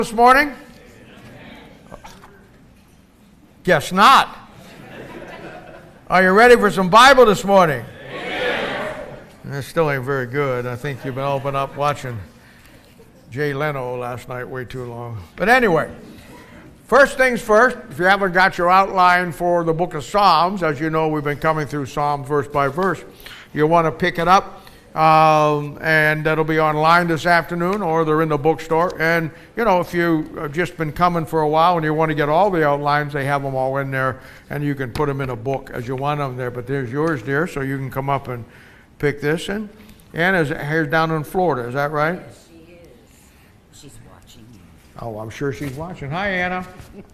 This morning? Guess not. Are you ready for some Bible this morning? It still ain't very good. I think you've been open up watching Jay Leno last night way too long. But anyway, first things first, if you haven't got your outline for the book of Psalms, as you know, we've been coming through Psalms verse by verse. You'll want to pick it up. And that'll be online this afternoon, or they're in the bookstore. And, you know, if you've just been coming for a while and you want to get all the outlines, they have them all in there, and you can put them in a book as you want them there. But there's yours, dear, so you can come up and pick this. And Anna's here's down in Florida, is that right? Yes, she is. She's watching you. Oh, I'm sure she's watching. Hi, Anna.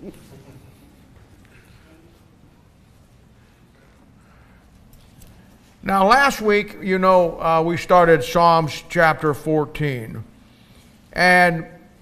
Now, last week, you know, we started Psalms chapter 14. And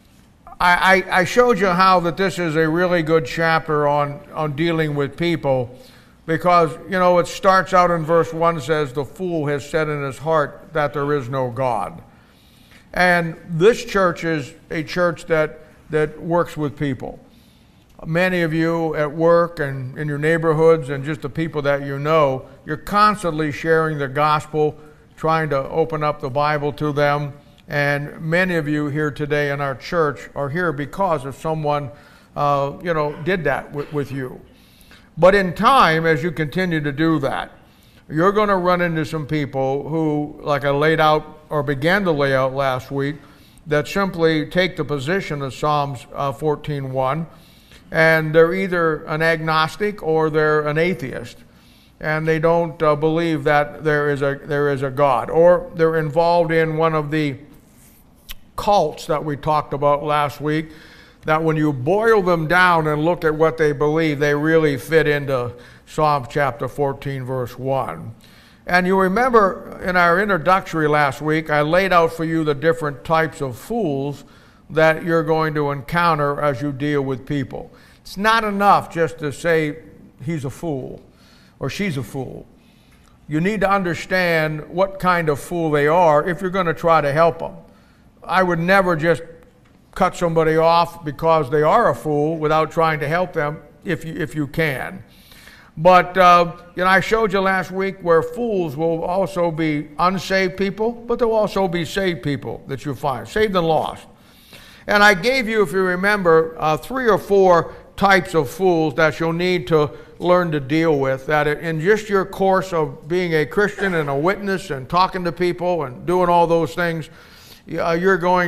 I showed you how that this is a really good chapter on dealing with people because, you know, it starts out in verse 1 says, "The fool has said in his heart that there is no God." And this church is a church that works with people. Many of you at work and in your neighborhoods and just the people that you know, you're constantly sharing the gospel, trying to open up the Bible to them. And many of you here today in our church are here because of someone, did that with you. But in time, as you continue to do that, you're going to run into some people who, like I laid out or began to lay out last week, that simply take the position of Psalms 14:1. And they're either an agnostic or they're an atheist, and they don't believe that there is a God, or they're involved in one of the cults that we talked about last week. That when you boil them down and look at what they believe, they really fit into Psalm chapter 14, verse 1. And you remember in our introductory last week, I laid out for you the different types of fools that you're going to encounter as you deal with people. It's not enough just to say he's a fool or she's a fool. You need to understand what kind of fool they are if you're going to try to help them. I would never just cut somebody off because they are a fool without trying to help them if you can. But I showed you last week where fools will also be unsaved people, but they'll also be saved people that you find, saved and lost. And I gave you, if you remember, 3 or 4 types of fools that you'll need to learn to deal with, that in just your course of being a Christian and a witness and talking to people and doing all those things, you're going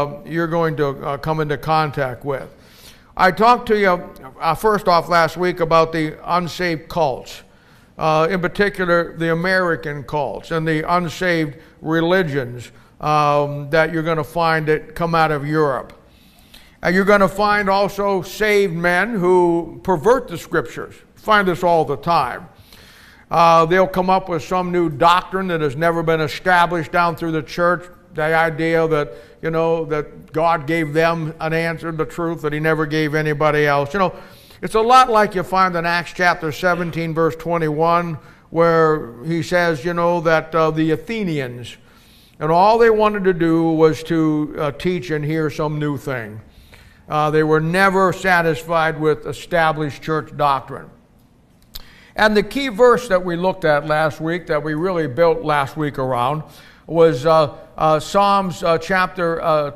to come into contact with. I talked to you first off last week about the unsaved cults, in particular the American cults and the unsaved religions that you're going to find that come out of Europe. And you're going to find also saved men who pervert the scriptures. Find this all the time. They'll come up with some new doctrine that has never been established down through the church. The idea that, that God gave them an answer, the truth that he never gave anybody else. It's a lot like you find in Acts chapter 17, verse 21, where he says, that the Athenians, and all they wanted to do was to teach and hear some new thing. They were never satisfied with established church doctrine. And the key verse that we looked at last week, that we really built last week around, was Psalms chapter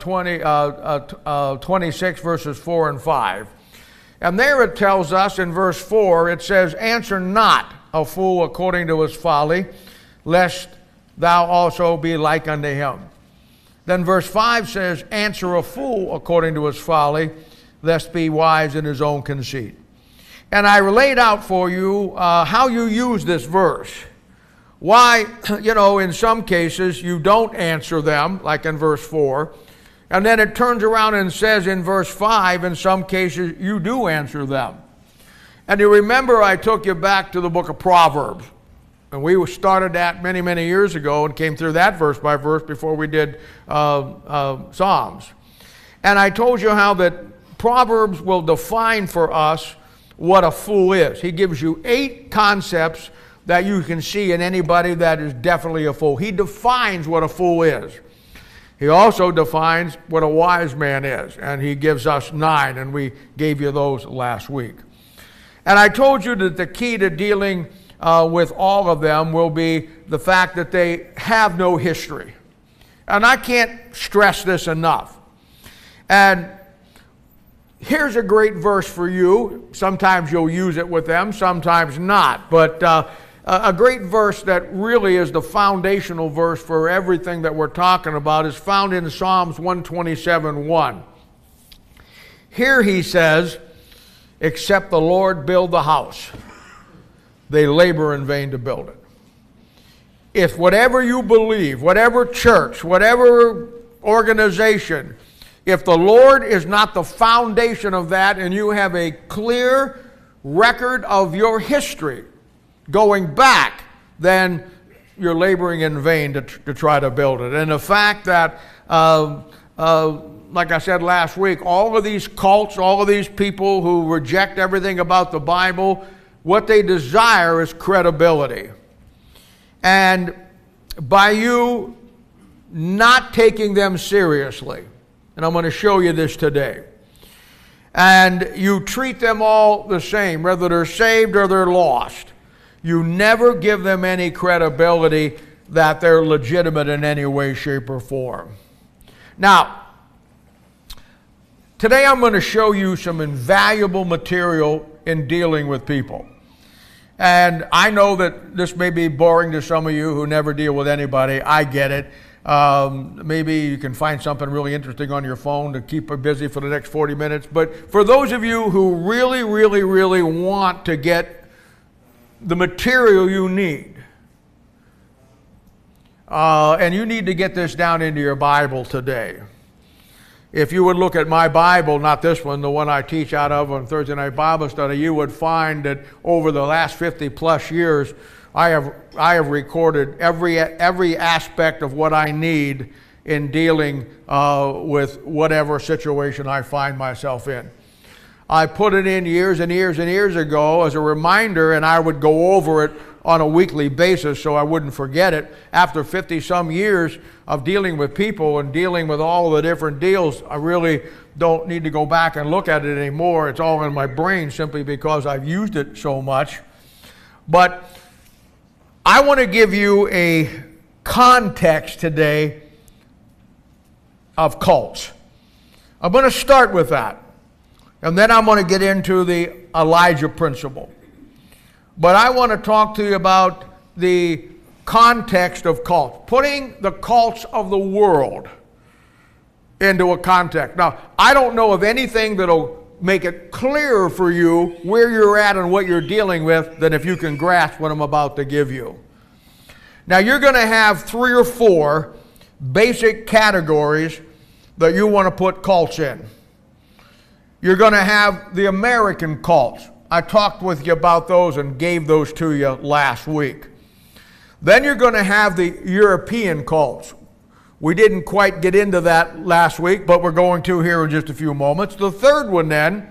26, verses 4 and 5. And there it tells us in verse 4, it says, "Answer not a fool according to his folly, lest thou also be like unto him." Then verse 5 says, "Answer a fool according to his folly, lest be wise in his own conceit." And I laid out for you how you use this verse. Why, in some cases you don't answer them, like in verse 4. And then it turns around and says in verse 5, in some cases you do answer them. And you remember I took you back to the book of Proverbs. And we started that many, many years ago and came through that verse by verse before we did Psalms. And I told you how that Proverbs will define for us what a fool is. He gives you 8 concepts that you can see in anybody that is definitely a fool. He defines what a fool is. He also defines what a wise man is, and he gives us 9, and we gave you those last week. And I told you that the key to dealing with all of them will be the fact that they have no history. And I can't stress this enough. And here's a great verse for you. Sometimes you'll use it with them, sometimes not. But a great verse that really is the foundational verse for everything that we're talking about is found in Psalms 127:1. Here he says, "Except the Lord build the house, they labor in vain to build it." If whatever you believe, whatever church, whatever organization, if the Lord is not the foundation of that and you have a clear record of your history going back, then you're laboring in vain to try to build it. And the fact that, like I said last week, all of these cults, all of these people who reject everything about the Bible, what they desire is credibility. And by you not taking them seriously, and I'm going to show you this today, and you treat them all the same, whether they're saved or they're lost, you never give them any credibility that they're legitimate in any way, shape, or form. Now, today I'm going to show you some invaluable material in dealing with people. And I know that this may be boring to some of you who never deal with anybody. I get it. Maybe you can find something really interesting on your phone to keep you busy for the next 40 minutes. But for those of you who really, really, really want to get the material you need, and you need to get this down into your Bible today. If you would look at my Bible, not this one, the one I teach out of on Thursday Night Bible Study, you would find that over the last 50 plus years, I have recorded every aspect of what I need in dealing with whatever situation I find myself in. I put it in years and years and years ago as a reminder, and I would go over it on a weekly basis so I wouldn't forget it. After 50 some years of dealing with people and dealing with all of the different deals, I really don't need to go back and look at it anymore. It's all in my brain simply because I've used it so much. But I want to give you a context today of cults. I'm going to start with that. And then I'm going to get into the Elijah principle. But I want to talk to you about the context of cults, putting the cults of the world into a context. Now, I don't know of anything that'll make it clearer for you where you're at and what you're dealing with than if you can grasp what I'm about to give you. Now, you're going to have 3 or 4 basic categories that you want to put cults in. You're going to have the American cults. I talked with you about those and gave those to you last week. Then you're going to have the European cults. We didn't quite get into that last week, but we're going to here in just a few moments. The third one then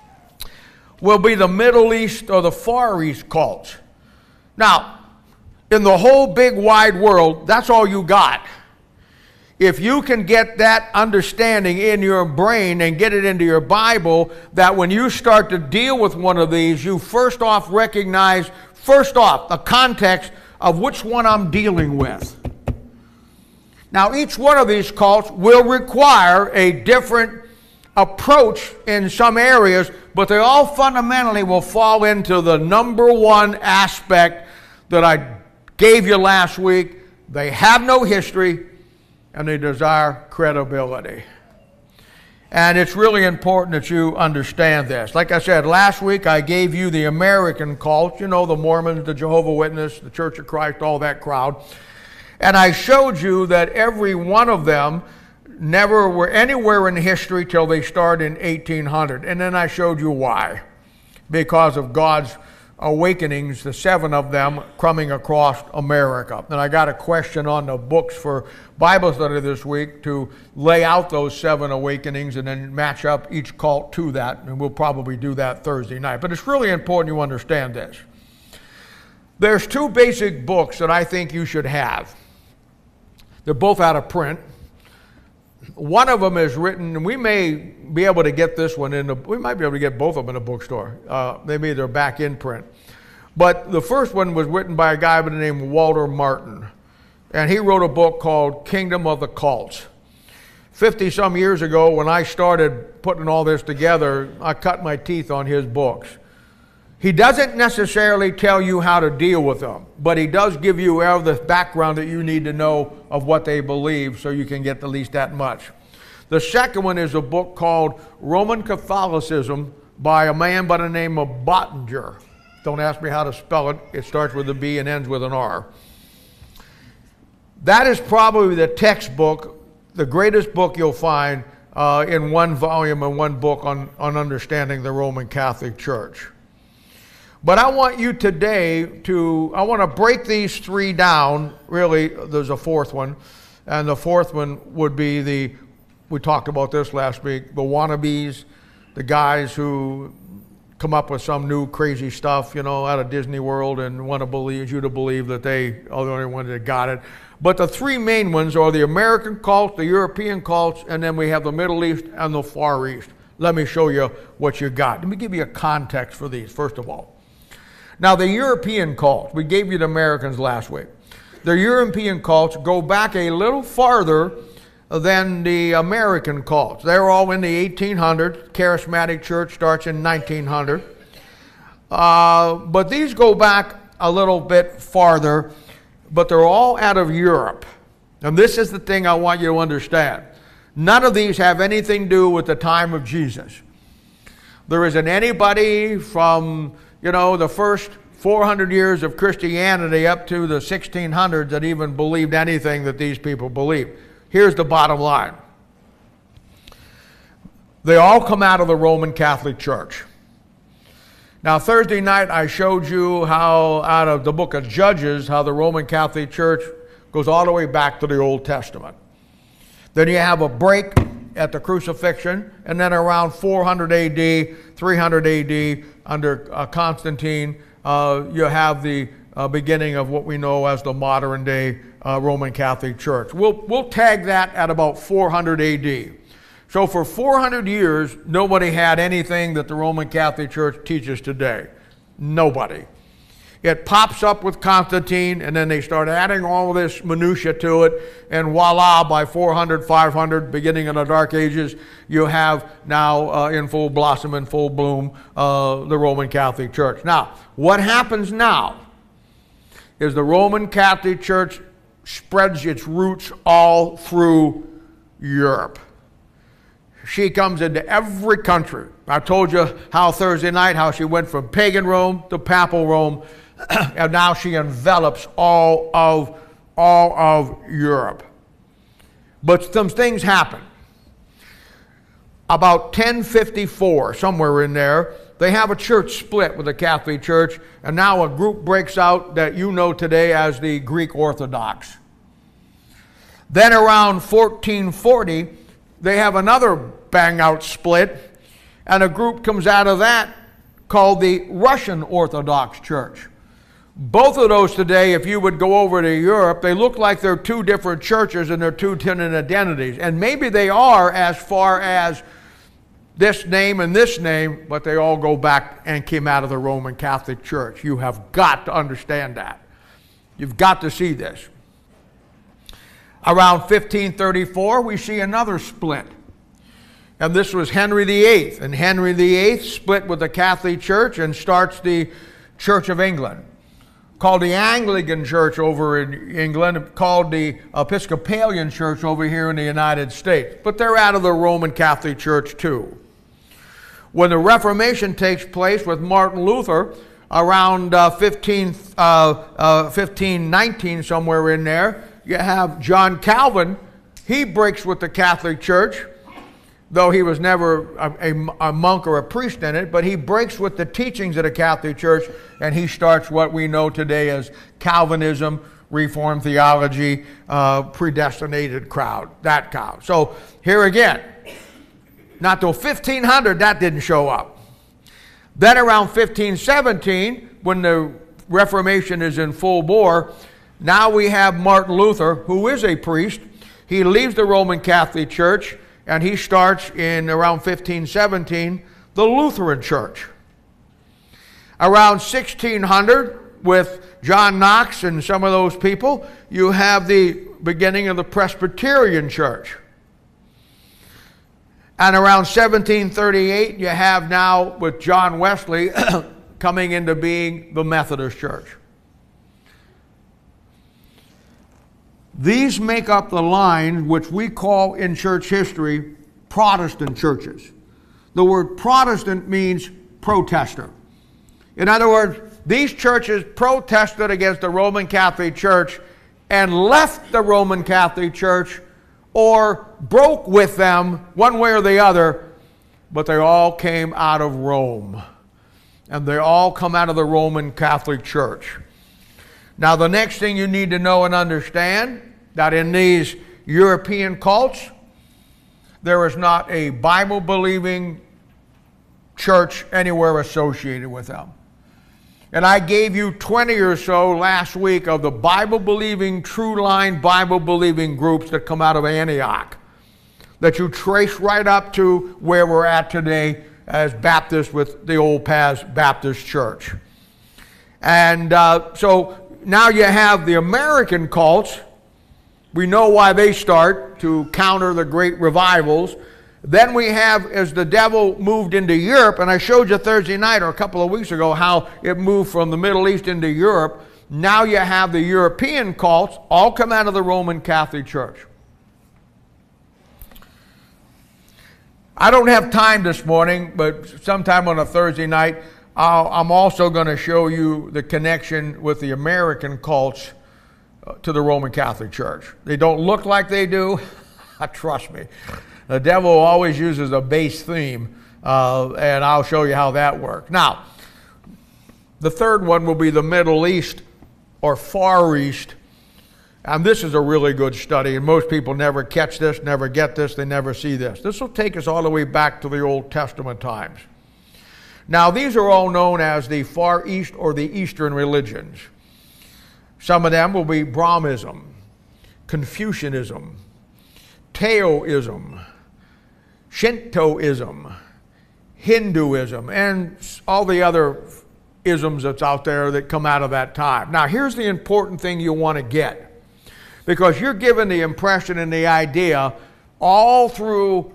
will be the Middle East or the Far East cults. Now, in the whole big wide world, that's all you got. If you can get that understanding in your brain and get it into your Bible, that when you start to deal with one of these, you first off recognize, the context of which one I'm dealing with. Now, each one of these cults will require a different approach in some areas, but they all fundamentally will fall into the number one aspect that I gave you last week. They have no history, and they desire credibility. And it's really important that you understand this. Like I said, last week I gave you the American cult, you know, the Mormons, the Jehovah's Witnesses, the Church of Christ, all that crowd. And I showed you that every one of them never were anywhere in history till they started in 1800. And then I showed you why. Because of God's awakenings, the 7 of them coming across America. And I got a question on the books for Bible study this week to lay out those 7 awakenings and then match up each cult to that. And we'll probably do that Thursday night. But it's really important you understand this. There's 2 basic books that I think you should have. They're both out of print. One of them is written, and we may be able to get this one we might be able to get both of them in a bookstore. Maybe they're back in print. But the first one was written by a guy by the name of Walter Martin. And he wrote a book called Kingdom of the Cults. 50-some years ago, when I started putting all this together, I cut my teeth on his books. He doesn't necessarily tell you how to deal with them, but he does give you all the background that you need to know of what they believe so you can get at least that much. The second one is a book called Roman Catholicism by a man by the name of Bottinger. Don't ask me how to spell it. It starts with a B and ends with an R. That is probably the textbook, the greatest book you'll find in one volume and one book on understanding the Roman Catholic Church. But I want you today I want to break these three down. Really, there's a fourth one. And the fourth one would be we talked about this last week, the wannabes, the guys who come up with some new crazy stuff, out of Disney World and want you to believe that they are the only ones that got it. But the three main ones are the American cults, the European cults, and then we have the Middle East and the Far East. Let me show you what you got. Let me give you a context for these, first of all. Now, the European cults, we gave you the Americans last week. The European cults go back a little farther than the American cults. They're all in the 1800s. Charismatic Church starts in 1900. But these go back a little bit farther, but they're all out of Europe. And this is the thing I want you to understand. None of these have anything to do with the time of Jesus. There isn't anybody from the first 400 years of Christianity up to the 1600s that even believed anything that these people believed. Here's the bottom line. They all come out of the Roman Catholic Church. Now, Thursday night I showed you how out of the book of Judges, how the Roman Catholic Church goes all the way back to the Old Testament. Then you have a break at the crucifixion, and then around 400 AD, 300 AD, under Constantine, you have the beginning of what we know as the modern day Roman Catholic Church. We'll tag that at about 400 AD. So for 400 years, nobody had anything that the Roman Catholic Church teaches today. Nobody. It pops up with Constantine, and then they start adding all of this minutia to it, and voila, by 400, 500, beginning of the Dark Ages, you have now in full blossom and full bloom the Roman Catholic Church. Now, what happens now is the Roman Catholic Church spreads its roots all through Europe. She comes into every country. I told you how Thursday night, how she went from pagan Rome to papal Rome, and now she envelops all of Europe. But some things happen. About 1054, somewhere in there, they have a church split with the Catholic Church, and now a group breaks out that you know today as the Greek Orthodox. Then around 1440, they have another bang-out split, and a group comes out of that called the Russian Orthodox Church. Both of those today, if you would go over to Europe, they look like they're two different churches and they're two different identities. And maybe they are as far as this name and this name, but they all go back and came out of the Roman Catholic Church. You have got to understand that. You've got to see this. Around 1534, we see another split. And this was Henry VIII. And Henry VIII split with the Catholic Church and starts the Church of England, called the Anglican Church over in England, called the Episcopalian Church over here in the United States. But they're out of the Roman Catholic Church too. When the Reformation takes place with Martin Luther, around 1519, somewhere in there, you have John Calvin. He breaks with the Catholic Church, though he was never a monk or a priest in it, but he breaks with the teachings of the Catholic Church, and he starts what we know today as Calvinism, Reformed theology, predestinated crowd, that crowd. So here again, not till 1500 that didn't show up. Then around 1517, when the Reformation is in full bore, now we have Martin Luther, who is a priest. He leaves the Roman Catholic Church, and he starts in around 1517 the Lutheran Church. Around 1600, with John Knox and some of those people, you have the beginning of the Presbyterian Church. And around 1738, you have now, with John Wesley, coming into being the Methodist Church. These make up the line which we call in church history Protestant churches. The word Protestant means protester. In other words, these churches protested against the Roman Catholic Church and left the Roman Catholic Church or broke with them one way or the other, but they all came out of Rome. And they all come out of the Roman Catholic Church. Now, the next thing you need to know and understand, that in these European cults, there is not a Bible-believing church anywhere associated with them. And I gave you 20 or so last week of the Bible-believing, true line Bible-believing groups that come out of Antioch, that you trace right up to where we're at today as Baptists with the Old Paths Baptist Church. And so now you have the American cults. We know why they start, to counter the great revivals. Then we have, as the devil moved into Europe, and I showed you Thursday night or a couple of weeks ago how it moved from the Middle East into Europe. Now you have the European cults, all come out of the Roman Catholic Church. I don't have time this morning, but sometime on a Thursday night, I'm also going to show you the connection with the American cults to the Roman Catholic Church. They don't look like they do. Trust me. The devil always uses a base theme, and I'll show you how that works. Now, the third one will be the Middle East or Far East. And this is a really good study, and most people never catch this, never get this, they never see this. This will take us all the way back to the Old Testament times. Now, these are all known as the Far East or the Eastern religions. Some of them will be Brahmism, Confucianism, Taoism, Shintoism, Hinduism, and all the other isms that's out there that come out of that time. Now, here's the important thing you want to get, because you're given the impression and the idea all through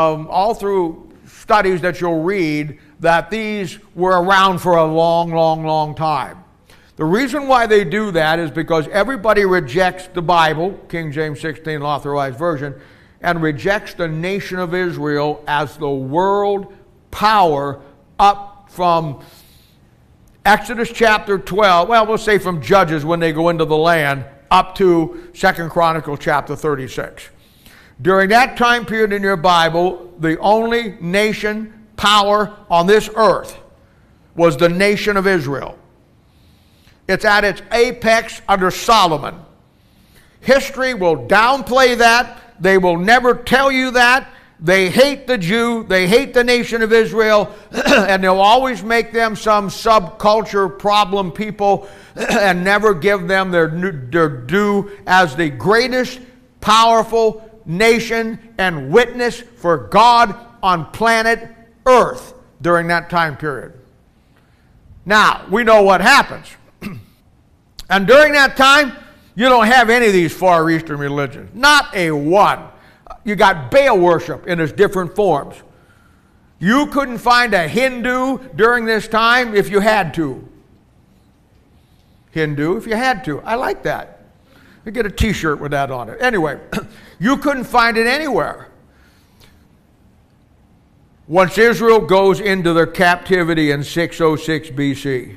studies that you'll read that these were around for a long, long, long time. The reason why they do that is because everybody rejects the Bible, King James 16 Authorized Version, and rejects the nation of Israel as the world power up from Exodus chapter 12, well, we'll say from Judges when they go into the land, up to 2 Chronicles chapter 36. During that time period in your Bible, the only nation power on this earth was the nation of Israel. It's at its apex under Solomon. History will downplay that. They will never tell you that. They hate the Jew. They hate the nation of Israel. And they'll always make them some subculture problem people and never give them their due as the greatest powerful nation and witness for God on planet Earth during that time period. Now, we know what happens. And during that time, you don't have any of these Far Eastern religions. Not a one. You got Baal worship in its different forms. You couldn't find a Hindu during this time if you had to. Hindu if you had to. I like that. You get a t-shirt with that on it. Anyway, you couldn't find it anywhere. Once Israel goes into their captivity in 606 BC,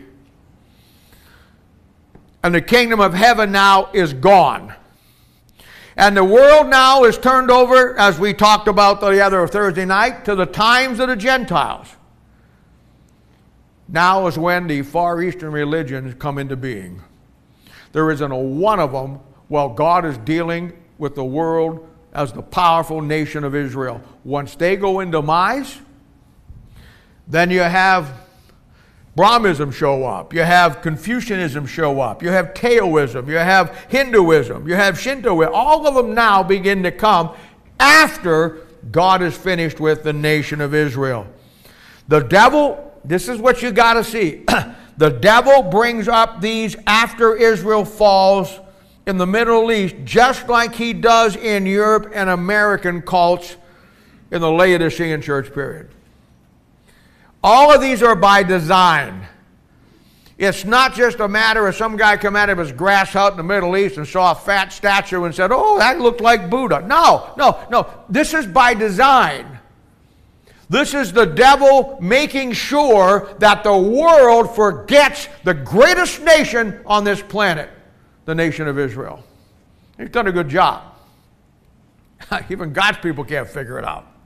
and the kingdom of heaven now is gone. And the world now is turned over, as we talked about the other Thursday night, to the times of the Gentiles. Now is when the Far Eastern religions come into being. There isn't a one of them while God is dealing with the world as the powerful nation of Israel. Once they go in demise, then you have Brahmanism show up. You have Confucianism show up. You have Taoism. You have Hinduism. You have Shintoism. All of them now begin to come after God is finished with the nation of Israel. The devil, this is what you got to see. The devil brings up these after Israel falls in the Middle East, just like he does in Europe and American cults in the Laodicean church period. All of these are by design. It's not just a matter of some guy come out of his grass hut in the Middle East and saw a fat statue and said, oh, that looked like Buddha. No. This is by design. This is the devil making sure that the world forgets the greatest nation on this planet, the nation of Israel. He's done a good job. Even God's people can't figure it out.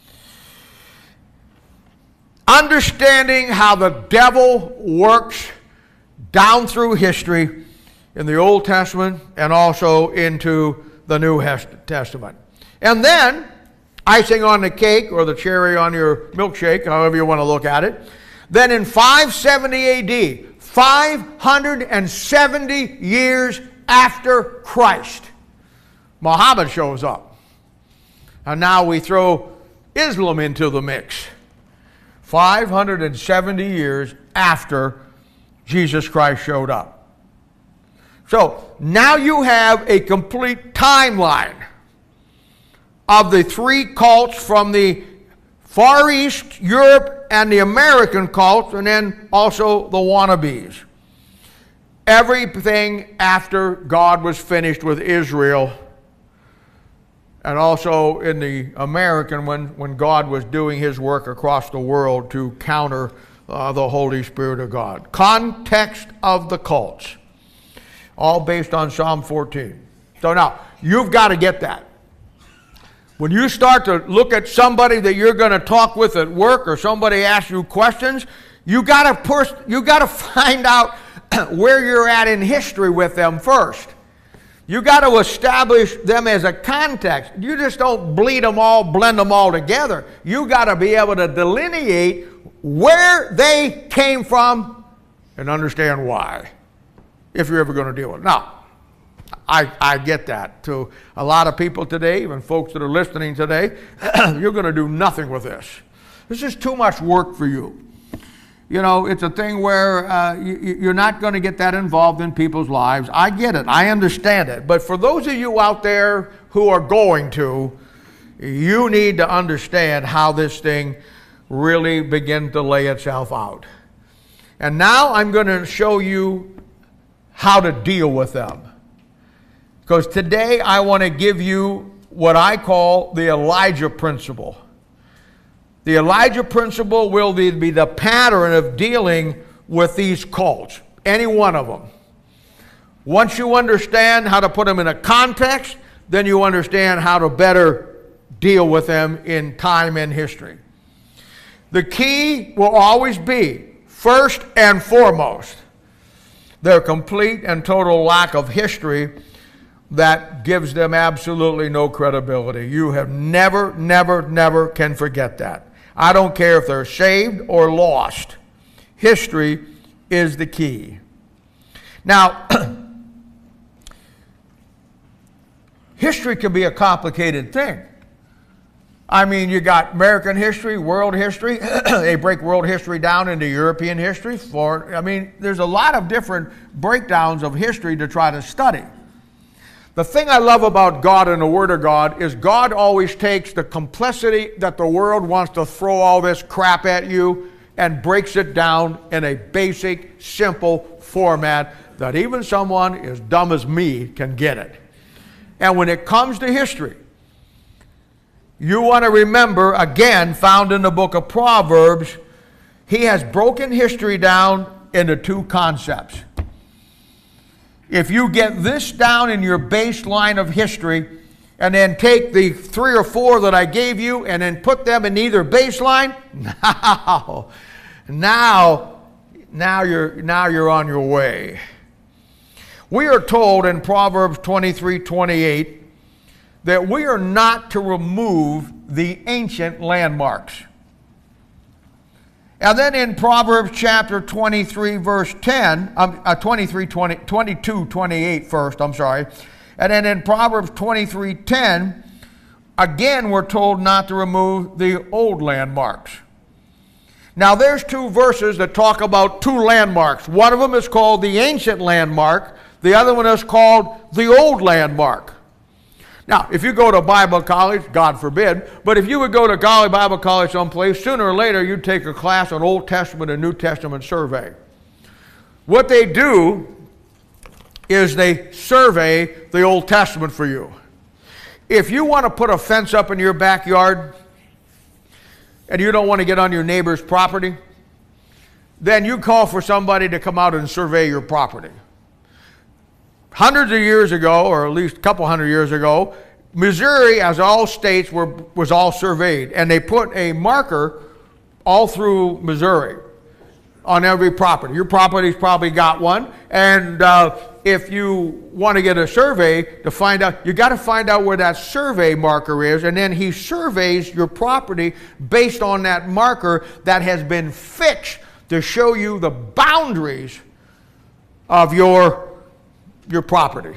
Understanding how the devil works down through history in the Old Testament and also into the New Testament. And then, icing on the cake or the cherry on your milkshake, however you want to look at it, then in 570 AD, 570 years after Christ, Muhammad shows up. And now we throw Islam into the mix. 570 years after Jesus Christ showed up. So now you have a complete timeline of the three cults from the Far East, Europe, and the American cults, and then also the wannabes. Everything after God was finished with Israel, and also in the American when God was doing his work across the world to counter the Holy Spirit of God. Context of the cults, all based on Psalm 14. So now, you've got to get that. When you start to look at somebody that you're going to talk with at work or somebody asks you questions, you got to find out where you're at in history with them first. You got to establish them as a context. You just don't blend them all together. You got to be able to delineate where they came from and understand why, if you're ever going to deal with it. Now, I get that. To a lot of people today, even folks that are listening today, you're going to do nothing with this. This is too much work for you. You know, it's a thing where you're not going to get that involved in people's lives. I get it. I understand it. But for those of you out there who are going to, you need to understand how this thing really begins to lay itself out. And now I'm going to show you how to deal with them. Because today I want to give you what I call the Elijah principle. The Elijah principle will be the pattern of dealing with these cults, any one of them. Once you understand how to put them in a context, then you understand how to better deal with them in time and history. The key will always be, first and foremost, their complete and total lack of history that gives them absolutely no credibility. You have never can forget that. I don't care if they're saved or lost. History is the key. Now, history can be a complicated thing. I mean, you got American history, world history. They break world history down into European history. There's a lot of different breakdowns of history to try to study. The thing I love about God and the Word of God is God always takes the complexity that the world wants to throw all this crap at you and breaks it down in a basic, simple format that even someone as dumb as me can get it. And when it comes to history, you want to remember, again, found in the book of Proverbs, he has broken history down into two concepts. If you get this down in your baseline of history and then take the 3 or 4 that I gave you and then put them in either baseline, now you're on your way. We are told in Proverbs 23:28 that we are not to remove the ancient landmarks. And then in Proverbs chapter 23, verse 10, 22, 28 first, I'm sorry. And then in Proverbs 23, 10, again we're told not to remove the old landmarks. Now there's two verses that talk about two landmarks. One of them is called the ancient landmark. The other one is called the old landmark. Now, if you go to Bible college, God forbid, but if you would go to Bible college someplace, sooner or later you'd take a class on Old Testament and New Testament survey. What they do is they survey the Old Testament for you. If you want to put a fence up in your backyard and you don't want to get on your neighbor's property, then you call for somebody to come out and survey your property. Hundreds of years ago, or at least a couple hundred years ago, Missouri, as all states, was all surveyed. And they put a marker all through Missouri on every property. Your property's probably got one. And if you want to get a survey to find out, you got to find out where that survey marker is. And then he surveys your property based on that marker that has been fixed to show you the boundaries of your property.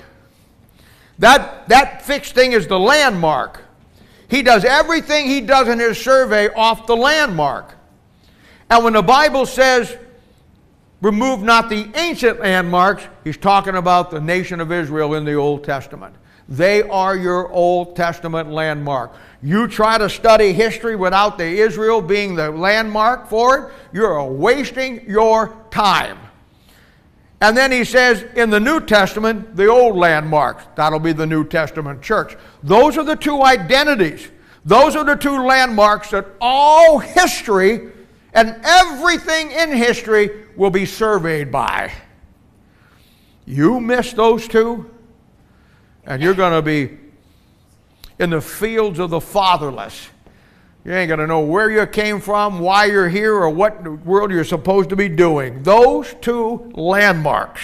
That fixed thing is the landmark. He does everything he does in his survey off the landmark. And when the Bible says, remove not the ancient landmarks, he's talking about the nation of Israel in the Old Testament. They are your Old Testament landmark. You try to study history without the Israel being the landmark for it, you're wasting your time. And then he says in the New Testament, the old landmarks. That'll be the New Testament church. Those are the two identities. Those are the two landmarks that all history and everything in history will be surveyed by. You miss those two, and you're going to be in the fields of the fatherless. You ain't going to know where you came from, why you're here, or what in the world you're supposed to be doing. Those two landmarks.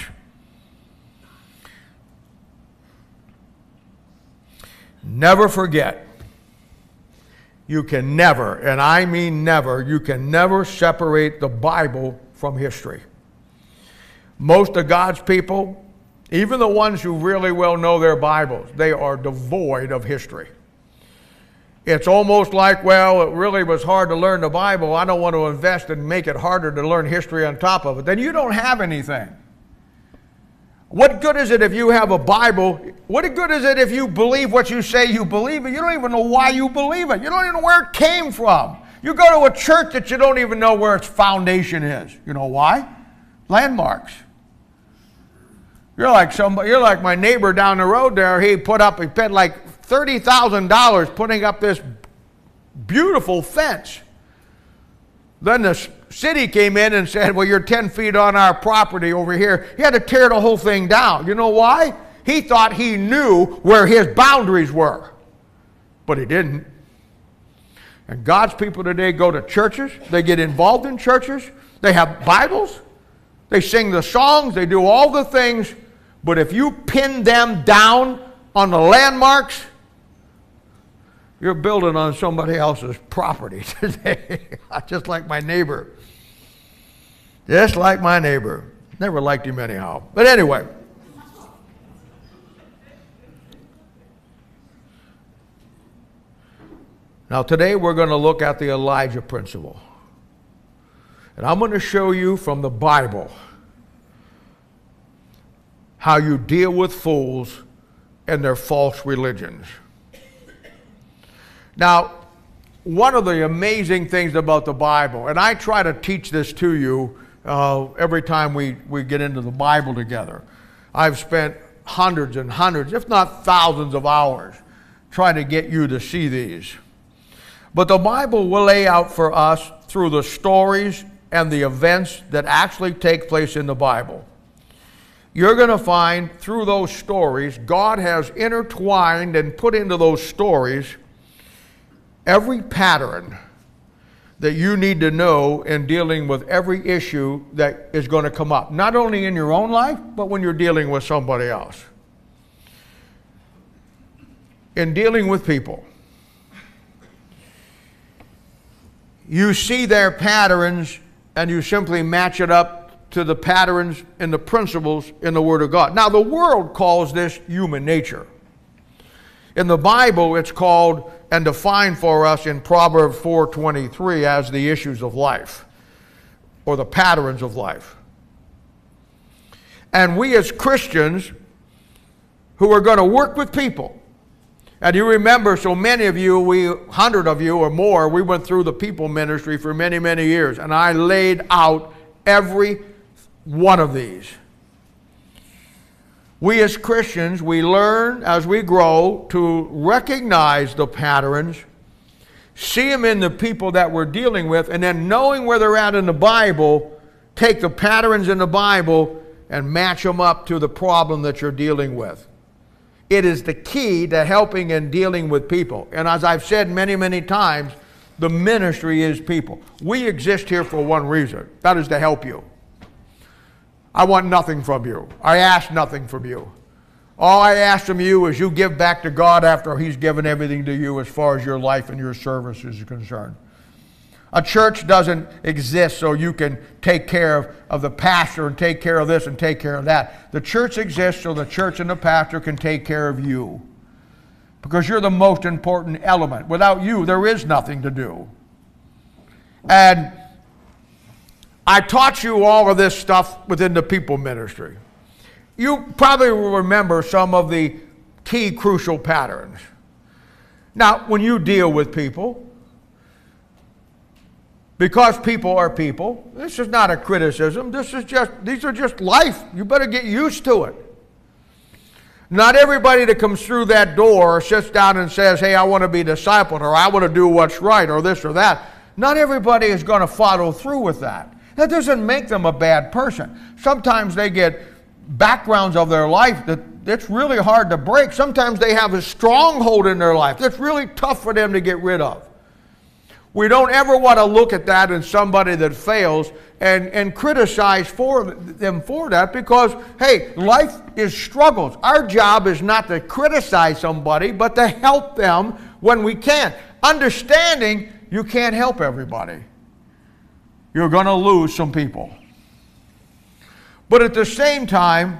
Never forget. You can never, and I mean never, you can never separate the Bible from history. Most of God's people, even the ones who really well know their Bibles, they are devoid of history. It's almost like, well, it really was hard to learn the Bible. I don't want to invest and make it harder to learn history on top of it. Then you don't have anything. What good is it if you have a Bible? What good is it if you believe what you say you believe, and you don't even know why you believe it? You don't even know where it came from. You go to a church that you don't even know where its foundation is. You know why? Landmarks. You're like my neighbor down the road there. He paid like $30,000 putting up this beautiful fence. Then the city came in and said, well, you're 10 feet on our property over here. He had to tear the whole thing down. You know why? He thought he knew where his boundaries were. But he didn't. And God's people today go to churches. They get involved in churches. They have Bibles. They sing the songs. They do all the things. But if you pin them down on the landmarks, you're building on somebody else's property today. Just like my neighbor. Just like my neighbor. Never liked him anyhow. But anyway. Now today we're going to look at the Elijah principle. And I'm going to show you from the Bible how you deal with fools and their false religions. Now, one of the amazing things about the Bible, and I try to teach this to you every time we get into the Bible together. I've spent hundreds and hundreds, if not thousands of hours trying to get you to see these. But the Bible will lay out for us through the stories and the events that actually take place in the Bible. You're going to find through those stories, God has intertwined and put into those stories every pattern that you need to know in dealing with every issue that is going to come up. Not only in your own life, but when you're dealing with somebody else. In dealing with people, you see their patterns and you simply match it up to the patterns and the principles in the Word of God. Now, the world calls this human nature. In the Bible, it's called and defined for us in Proverbs 4:23 as the issues of life, or the patterns of life. And we as Christians who are going to work with people, and you remember, so many of you, 100 of you or more, we went through the people ministry for many, many years, and I laid out every one of these. We as Christians, we learn as we grow to recognize the patterns, see them in the people that we're dealing with, and then knowing where they're at in the Bible, take the patterns in the Bible and match them up to the problem that you're dealing with. It is the key to helping and dealing with people. And as I've said many, many times, the ministry is people. We exist here for one reason. That is to help you. I want nothing from you. I ask nothing from you. All I ask from you is you give back to God after He's given everything to you as far as your life and your service is concerned. A church doesn't exist so you can take care of the pastor and take care of this and take care of that. The church exists so the church and the pastor can take care of you. Because you're the most important element. Without you, there is nothing to do. And I taught you all of this stuff within the people ministry. You probably will remember some of the key crucial patterns. Now, when you deal with people, because people are people, this is not a criticism, these are just life. You better get used to it. Not everybody that comes through that door sits down and says, hey, I want to be discipled, or I want to do what's right, or this or that. Not everybody is going to follow through with that. That doesn't make them a bad person. Sometimes they get backgrounds of their life that it's really hard to break. Sometimes they have a stronghold in their life that's really tough for them to get rid of. We don't ever want to look at that in somebody that fails and criticize them for that because, hey, life is struggles. Our job is not to criticize somebody, but to help them when we can. Understanding you can't help everybody. You're going to lose some people. But at the same time,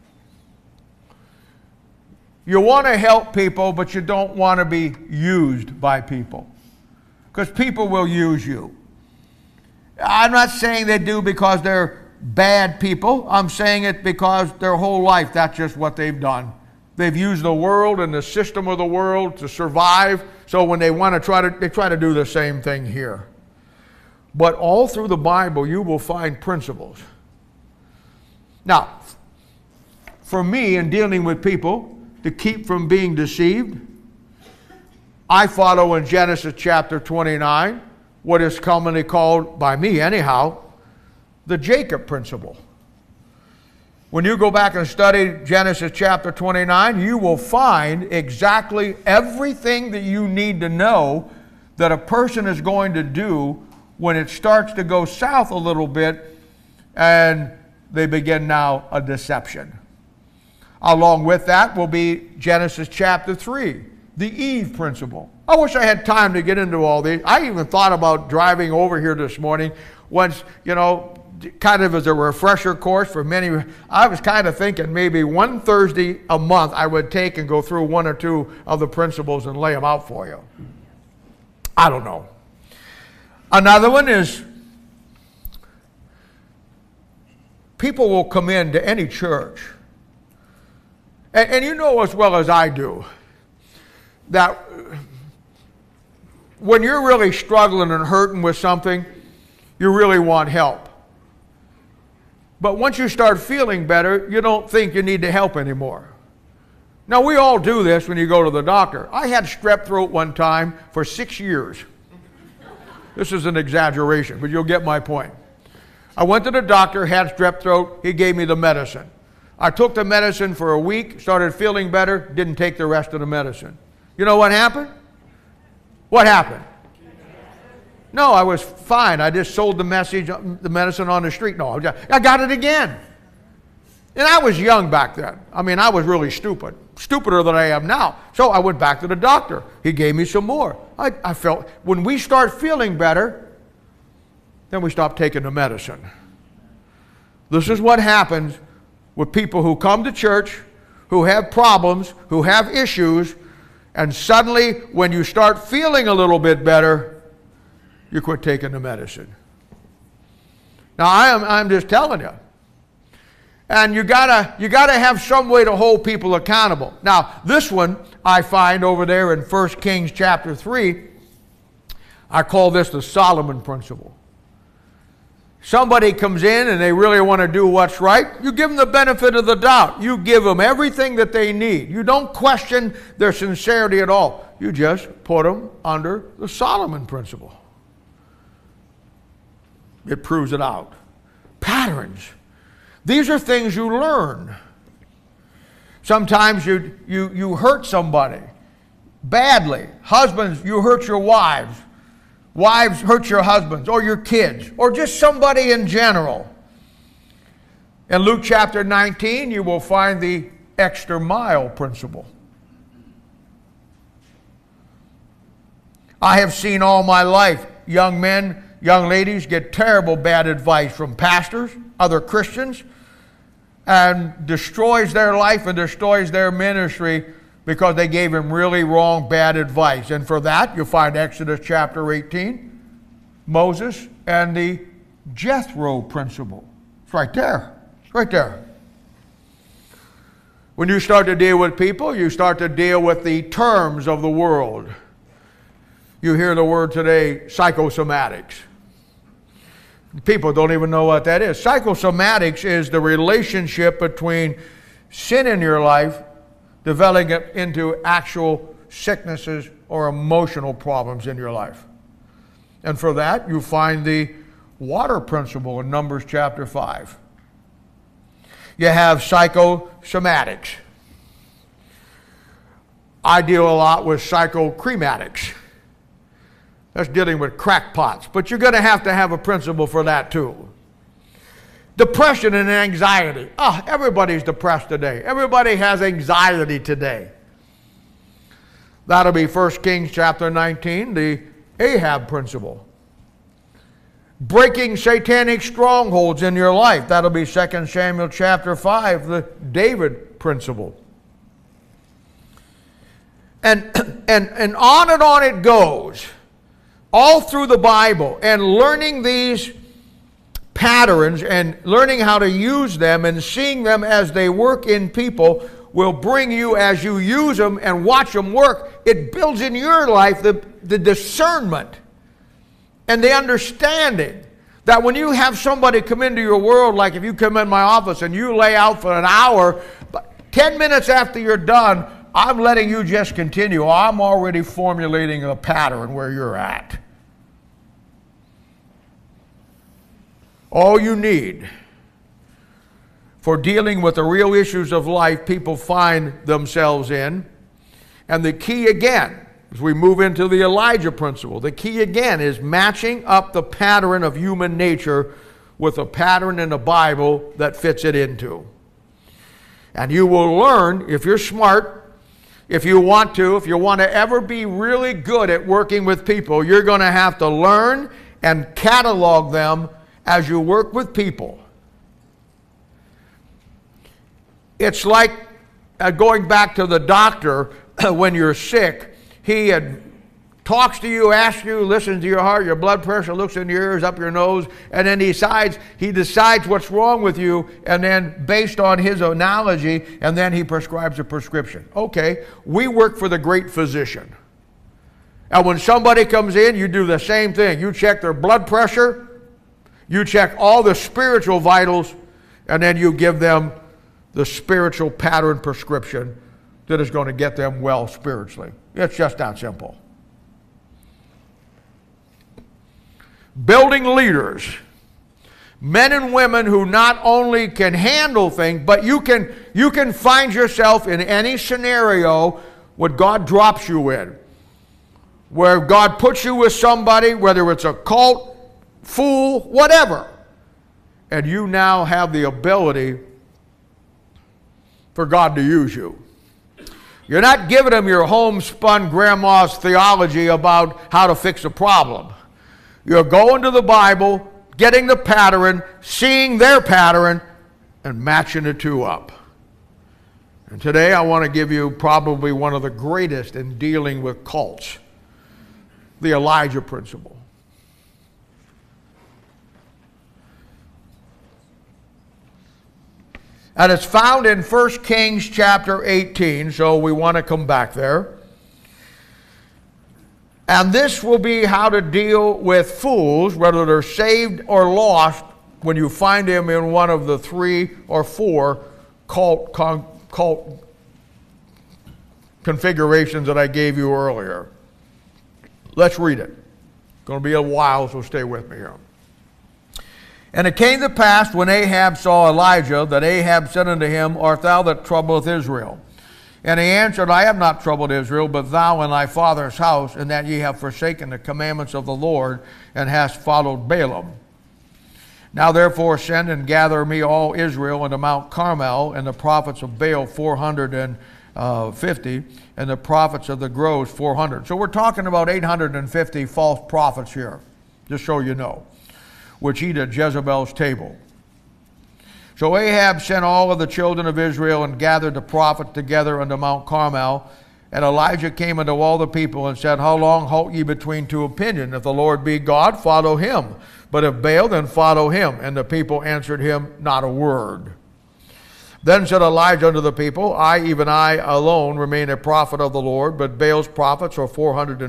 you want to help people, but you don't want to be used by people. Because people will use you. I'm not saying they do because they're bad people. I'm saying it because their whole life, that's just what they've done. They've used the world and the system of the world to survive. So when they want to they try to do the same thing here. But all through the Bible, you will find principles. Now, for me in dealing with people, to keep from being deceived, I follow in Genesis chapter 29 what is commonly called, by me anyhow, the Jacob principle. When you go back and study Genesis chapter 29, you will find exactly everything that you need to know that a person is going to do when it starts to go south a little bit and they begin now a deception. Along with that will be Genesis chapter 3. The Eve principle. I wish I had time to get into all these. I even thought about driving over here this morning once, kind of as a refresher course for many. I was kind of thinking maybe one Thursday a month I would take and go through one or two of the principles and lay them out for you. I don't know. Another one is people will come into any church. And you know as well as I do that when you're really struggling and hurting with something, you really want help. But once you start feeling better, you don't think you need to help anymore. Now, we all do this when you go to the doctor. I had strep throat one time for 6 years. This is an exaggeration, but you'll get my point. I went to the doctor, had strep throat. He gave me the medicine. I took the medicine for a week, started feeling better, didn't take the rest of the medicine. You know what happened? What happened? No, I was fine. I just sold the medicine on the street. No, I got it again. And I was young back then. I mean, I was really stupid. Stupider than I am now. So I went back to the doctor. He gave me some more. I felt, when we start feeling better, then we stop taking the medicine. This is what happens with people who come to church, who have problems, who have issues, and suddenly when you start feeling a little bit better, you quit taking the medicine. Now I'm just telling you. And you gotta have some way to hold people accountable. Now, this one I find over there in 1 Kings chapter 3, I call this the Solomon principle. Somebody comes in and they really want to do what's right, you give them the benefit of the doubt. You give them everything that they need. You don't question their sincerity at all. You just put them under the Solomon principle. It proves it out. Patterns. These are things you learn. Sometimes you hurt somebody badly. Husbands, you hurt your wives. Wives hurt your husbands or your kids or just somebody in general. In Luke chapter 19, you will find the extra mile principle. I have seen all my life young men, young ladies get terrible bad advice from pastors, other Christians, and destroys their life and destroys their ministry because they gave him really wrong, bad advice. And for that, you'll find Exodus chapter 18, Moses, and the Jethro principle. It's right there. It's right there. When you start to deal with people, you start to deal with the terms of the world. You hear the word today, psychosomatics. People don't even know what that is. Psychosomatics is the relationship between sin in your life developing it into actual sicknesses or emotional problems in your life. And for that, you find the water principle in Numbers chapter 5. You have psychosomatics. I deal a lot with psychocrematics. That's dealing with crackpots. But you're going to have a principle for that too. Depression and anxiety. Everybody's depressed today. Everybody has anxiety today. That'll be 1 Kings chapter 19, the Ahab principle. Breaking satanic strongholds in your life. That'll be 2 Samuel chapter 5, the David principle. And on it goes. All through the Bible. And learning these patterns and learning how to use them and seeing them as they work in people will bring you, as you use them and watch them work, it builds in your life the discernment and the understanding that when you have somebody come into your world, like if you come in my office and you lay out for an hour, but 10 minutes after you're done, I'm letting you just continue. I'm already formulating a pattern where you're at. All you need for dealing with the real issues of life people find themselves in. And the key again, as we move into the Elijah principle, the key again is matching up the pattern of human nature with a pattern in the Bible that fits it into. And you will learn, if you're smart, if you want to ever be really good at working with people, you're going to have to learn and catalog them as you work with people. It's like going back to the doctor when you're sick. He talks to you, asks you, listens to your heart, your blood pressure, looks in your ears, up your nose, and then he decides what's wrong with you, and then based on his analogy, and then he prescribes a prescription. Okay, we work for the great physician. And when somebody comes in, you do the same thing. You check their blood pressure, you check all the spiritual vitals, and then you give them the spiritual pattern prescription that is going to get them well spiritually. It's just that simple. Building leaders, men and women who not only can handle things, but you can find yourself in any scenario what God drops you in, where God puts you with somebody, whether it's a cult, fool, whatever, and you now have the ability for God to use you. You're not giving them your homespun grandma's theology about how to fix a problem. You're going to the Bible getting the pattern, seeing their pattern, and matching the two up. And today I want to give you probably one of the greatest in dealing with cults, the Elijah principle. And it's found in 1 Kings chapter 18, so we want to come back there. And this will be how to deal with fools, whether they're saved or lost, when you find them in one of the 3 or 4 cult configurations that I gave you earlier. Let's read it. It's going to be a while, so stay with me here. And it came to pass, when Ahab saw Elijah, that Ahab said unto him, Art thou that troubleth Israel? And he answered, I have not troubled Israel, but thou and thy father's house, and that ye have forsaken the commandments of the Lord, and hast followed Baalim. Now therefore send and gather me all Israel unto Mount Carmel, and the prophets of Baal 450, and the prophets of the groves 400. So we're talking about 850 false prophets here, just so you know, which eat at Jezebel's table. So Ahab sent all of the children of Israel and gathered the prophets together unto Mount Carmel. And Elijah came unto all the people and said, How long halt ye between two opinions? If the Lord be God, follow him. But if Baal, then follow him. And the people answered him not a word. Then said Elijah unto the people, I, even I alone, remain a prophet of the Lord, but Baal's prophets are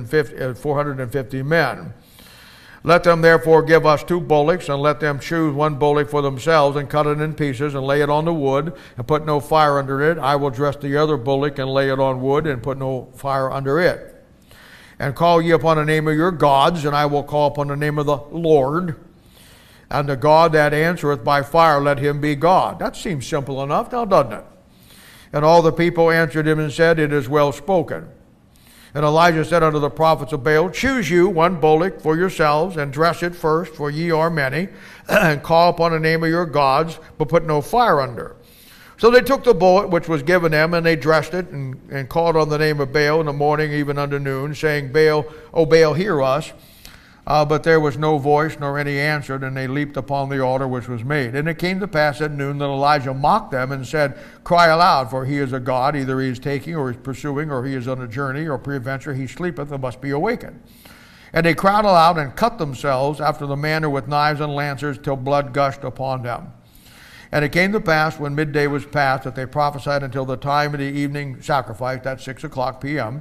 450 men. Let them therefore give us 2 bullocks, and let them choose 1 bullock for themselves, and cut it in pieces, and lay it on the wood, and put no fire under it. I will dress the other bullock, and lay it on wood, and put no fire under it. And call ye upon the name of your gods, and I will call upon the name of the Lord. And the God that answereth by fire, let him be God. That seems simple enough now, doesn't it? And all the people answered him and said, It is well spoken. And Elijah said unto the prophets of Baal, Choose you 1 bullock for yourselves, and dress it first, for ye are many, and call upon the name of your gods, but put no fire under. So they took the bullock which was given them, and they dressed it, and called on the name of Baal in the morning, even unto noon, saying, Baal, O Baal, hear us. But there was no voice, nor any answered, and they leaped upon the altar which was made. And it came to pass at noon that Elijah mocked them and said, Cry aloud, for he is a god, either he is taking, or he is pursuing, or he is on a journey, or peradventure he sleepeth and must be awakened. And they cried aloud and cut themselves after the manner with knives and lancers, till blood gushed upon them. And it came to pass, when midday was past, that they prophesied until the time of the evening sacrifice, that's 6:00 p.m.,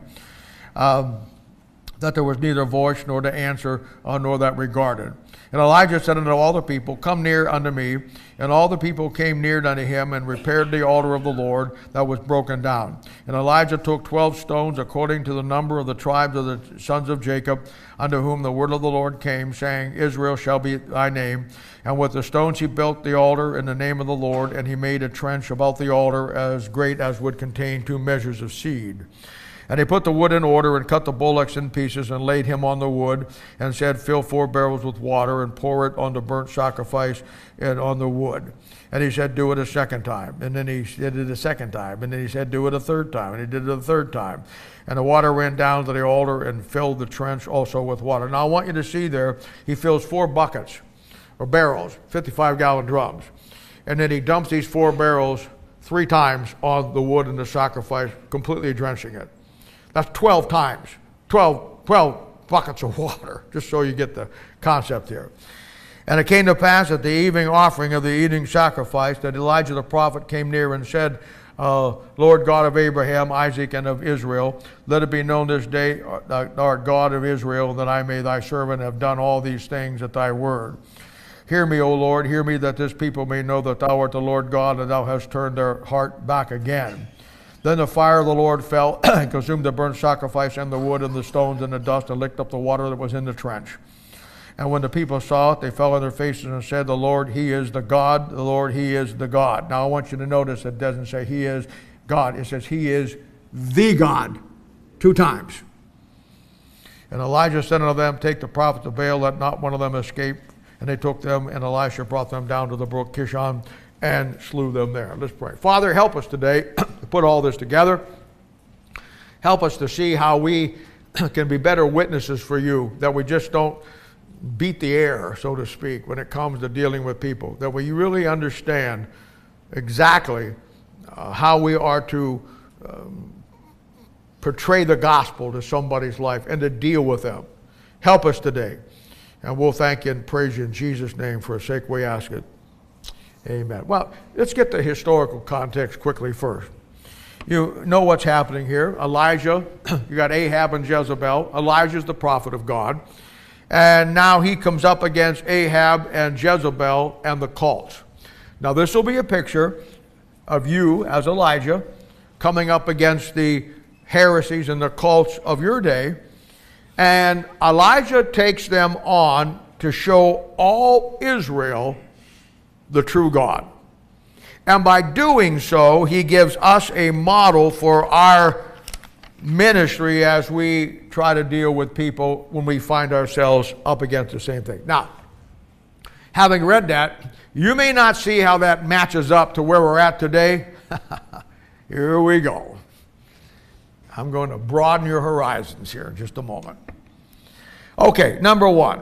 that there was neither voice nor to answer, nor that regarded. And Elijah said unto all the people, Come near unto me. And all the people came near unto him, and repaired the altar of the Lord that was broken down. And Elijah took 12 stones, according to the number of the tribes of the sons of Jacob, unto whom the word of the Lord came, saying, Israel shall be thy name. And with the stones he built the altar in the name of the Lord, and he made a trench about the altar as great as would contain 2 measures of seed. And he put the wood in order, and cut the bullocks in pieces, and laid him on the wood, and said, Fill 4 barrels with water, and pour it on the burnt sacrifice and on the wood. And he said, Do it a second time. And then he did it a second time. And then he said, Do it a third time. And he did it a third time. And the water ran down to the altar, and filled the trench also with water. Now I want you to see there, he fills 4 buckets, or barrels, 55-gallon drums. And then he dumps these 4 barrels 3 times on the wood and the sacrifice, completely drenching it. That's 12 times, 12 buckets of water, just so you get the concept here. And it came to pass at the evening offering of the evening sacrifice that Elijah the prophet came near and said, Lord God of Abraham, Isaac, and of Israel, let it be known this day, thou art God of Israel, that I may thy servant have done all these things at thy word. Hear me, O Lord, hear me, that this people may know that thou art the Lord God, and thou hast turned their heart back again. Then the fire of the Lord fell and consumed the burnt sacrifice and the wood and the stones and the dust, and licked up the water that was in the trench. And when the people saw it, they fell on their faces and said, The Lord, he is the God. The Lord, he is the God. Now I want you to notice it doesn't say he is God. It says he is the God 2 times. And Elijah said unto them, Take the prophets of Baal, let not one of them escape. And they took them, and Elisha brought them down to the brook Kishon, and slew them there. Let's pray. Father, help us today to put all this together. Help us to see how we can be better witnesses for you, that we just don't beat the air, so to speak, when it comes to dealing with people, that we really understand exactly how we are to portray the gospel to somebody's life and to deal with them. Help us today. And we'll thank you and praise you in Jesus' name. For a sake we ask it. Amen. Well, let's get the historical context quickly first. You know what's happening here. Elijah, you got Ahab and Jezebel. Elijah's the prophet of God. And now he comes up against Ahab and Jezebel and the cults. Now this will be a picture of you as Elijah coming up against the heresies and the cults of your day. And Elijah takes them on to show all Israel the true God. And by doing so, he gives us a model for our ministry as we try to deal with people when we find ourselves up against the same thing. Now, having read that, you may not see how that matches up to where we're at today. Here we go. I'm going to broaden your horizons here in just a moment. Okay, number one.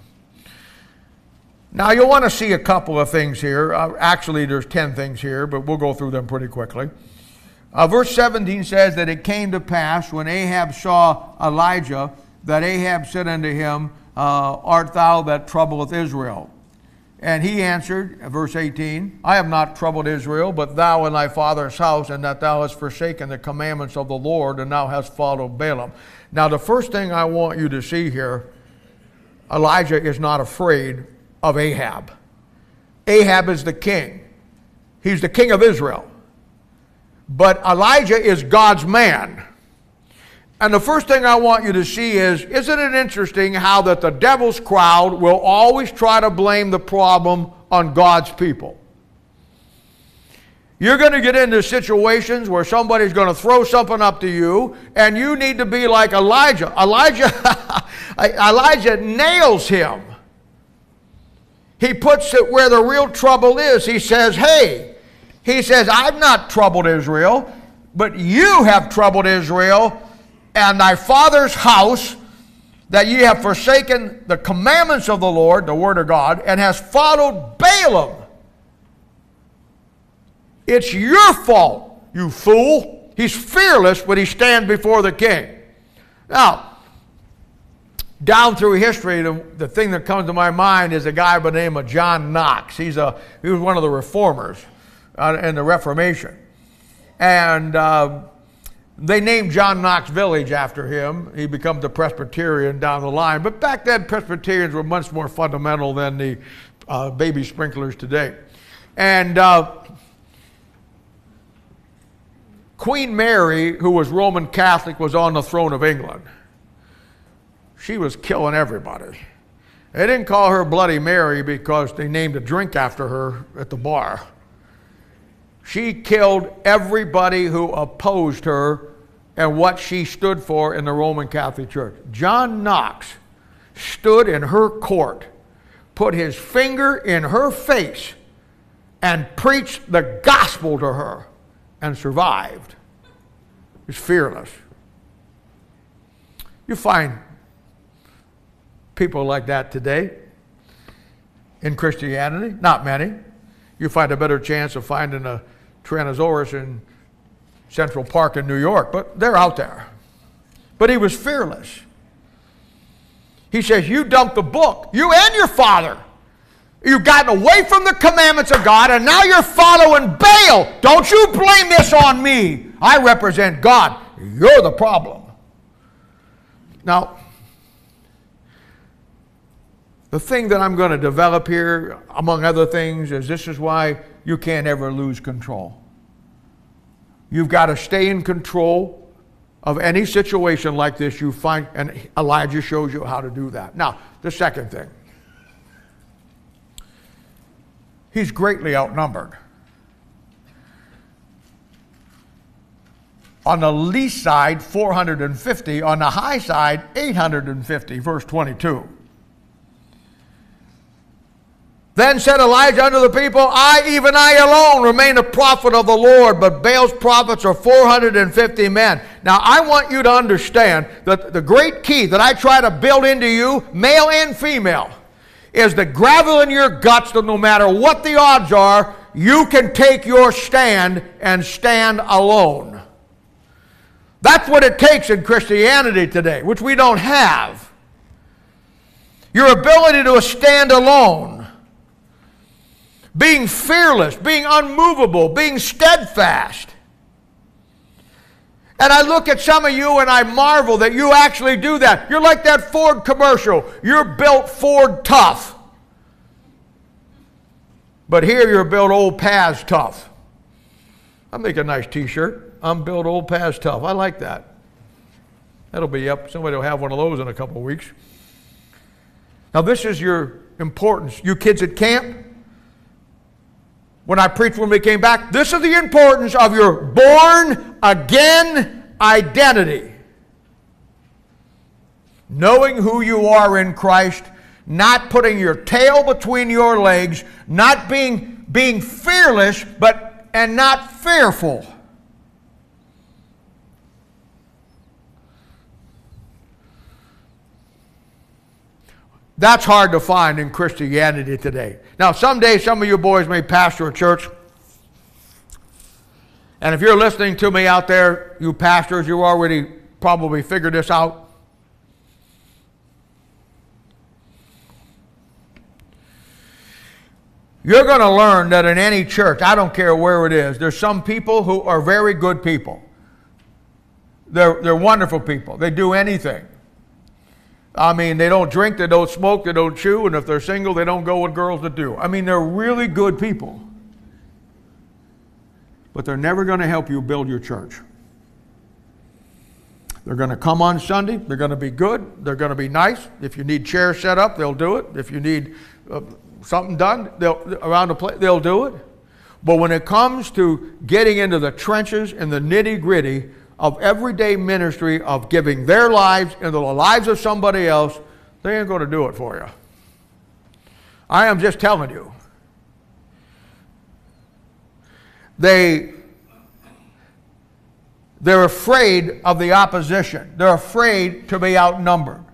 Now you'll want to see a couple of things here. Actually, there's 10 things here, but we'll go through them pretty quickly. Verse 17 says that it came to pass when Ahab saw Elijah that Ahab said unto him, Art thou that troubleth Israel? And he answered, verse 18, I have not troubled Israel, but thou and thy father's house, and that thou hast forsaken the commandments of the Lord, and thou hast followed Balaam. Now the first thing I want you to see here, Elijah is not afraid of Ahab. Ahab is the king. He's the king of Israel. But Elijah is God's man. And the first thing I want you to see is, isn't it interesting how that the devil's crowd will always try to blame the problem on God's people? You're going to get into situations where somebody's going to throw something up to you, and you need to be like Elijah. Elijah nails him. He puts it where the real trouble is. He says, I've not troubled Israel, but you have troubled Israel and thy father's house, that ye have forsaken the commandments of the Lord, the word of God, and has followed Balaam. It's your fault, you fool. He's fearless when he stands before the king. Now, down through history, the thing that comes to my mind is a guy by the name of John Knox. He was one of the reformers in the Reformation. And they named John Knox Village after him. He becomes a Presbyterian down the line. But back then, Presbyterians were much more fundamental than the baby sprinklers today. And Queen Mary, who was Roman Catholic, was on the throne of England. She was killing everybody. They didn't call her Bloody Mary because they named a drink after her at the bar. She killed everybody who opposed her and what she stood for in the Roman Catholic Church. John Knox stood in her court, put his finger in her face, and preached the gospel to her, and survived. He's fearless. You find people like that today in Christianity? Not many. You find a better chance of finding a Tyrannosaurus in Central Park in New York, but they're out there. But he was fearless. He says, you dumped the book, you and your father. You've gotten away from the commandments of God, and now you're following Baal. Don't you blame this on me. I represent God. You're the problem. Now, the thing that I'm going to develop here, among other things, is this is why you can't ever lose control. You've got to stay in control of any situation like this you find, and Elijah shows you how to do that. Now, the second thing. He's greatly outnumbered. On the least side, 450. On the high side, 850, verse 22. Then said Elijah unto the people, even I alone, remain a prophet of the Lord, but Baal's prophets are 450 men. Now, I want you to understand that the great key that I try to build into you, male and female, is the gravel in your guts that no matter what the odds are, you can take your stand and stand alone. That's what it takes in Christianity today, which we don't have. Your ability to stand alone. Being fearless, being unmovable, being steadfast. And I look at some of you and I marvel that you actually do that. You're like that Ford commercial. You're built Ford tough. But here you're built Old Paz tough. I'll make a nice t-shirt. I'm built Old Paz tough. I like that. That'll be up. Somebody will have one of those in a couple of weeks. Now this is your importance. You kids at camp, when I preached when we came back, this is the importance of your born again identity. Knowing who you are in Christ, not putting your tail between your legs, not being fearless, and not fearful. That's hard to find in Christianity today. Now, someday some of you boys may pastor a church. And if you're listening to me out there, you pastors, you already probably figured this out. You're going to learn that in any church, I don't care where it is, there's some people who are very good people. They're wonderful people. They do anything. I mean, they don't drink, they don't smoke, they don't chew, and if they're single, they don't go with girls that do. I mean, they're really good people. But they're never going to help you build your church. They're going to come on Sunday, they're going to be good, they're going to be nice. If you need chairs set up, they'll do it. If you need something done around the place, they'll do it. But when it comes to getting into the trenches and the nitty-gritty of everyday ministry, of giving their lives into the lives of somebody else, they ain't going to do it for you. I am just telling you. They're afraid of the opposition. They're afraid to be outnumbered.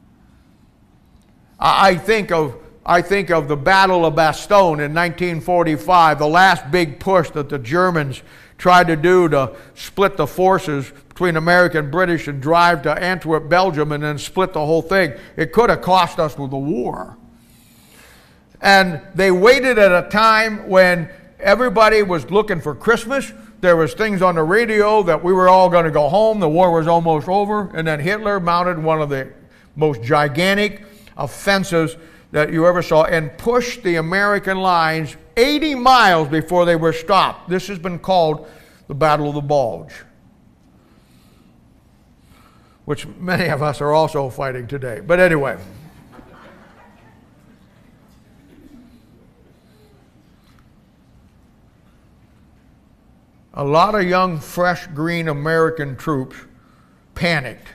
I think of the Battle of Bastogne in 1945, the last big push that the Germans tried to do to split the forces between American and British and drive to Antwerp, Belgium, and then split the whole thing. It could have cost us with the war. And they waited at a time when everybody was looking for Christmas. There was things on the radio that we were all going to go home. The war was almost over. And then Hitler mounted one of the most gigantic offensives that you ever saw and pushed the American lines 80 miles before they were stopped. This has been called the Battle of the Bulge, which many of us are also fighting today. But anyway. A lot of young, fresh, green American troops panicked,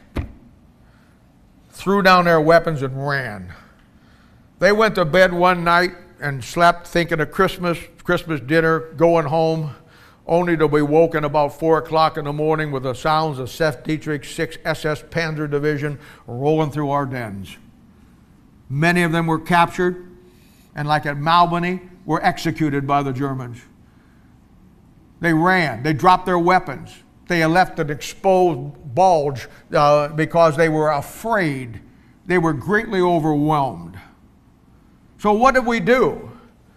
threw down their weapons and ran. They went to bed one night and slept thinking of Christmas dinner, going home, only to be woken about 4 o'clock in the morning with the sounds of Seth Dietrich's 6th SS Panzer Division rolling through Ardennes. Many of them were captured and, like at Malbany, were executed by the Germans. They ran. They dropped their weapons. They left an exposed bulge because they were afraid. They were greatly overwhelmed. So what did we do?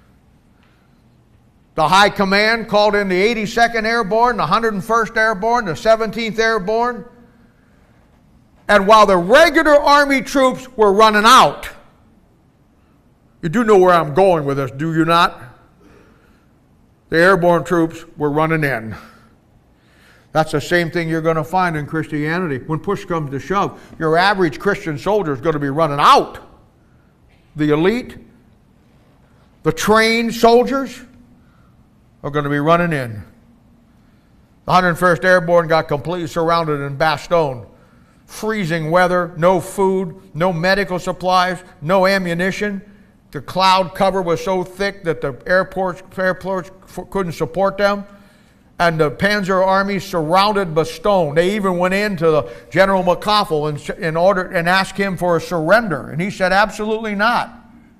The High Command called in the 82nd Airborne, the 101st Airborne, the 17th Airborne. And while the regular Army troops were running out, you do know where I'm going with this, do you not? The airborne troops were running in. That's the same thing you're going to find in Christianity. When push comes to shove, your average Christian soldier is going to be running out. The elite, the trained soldiers are going to be running in. The 101st Airborne got completely surrounded in Bastogne. Freezing weather, no food, no medical supplies, no ammunition. The cloud cover was so thick that the airports couldn't support them. And the Panzer Army surrounded Bastogne. They even went into the General McCaufel and asked him for a surrender. And he said, absolutely not.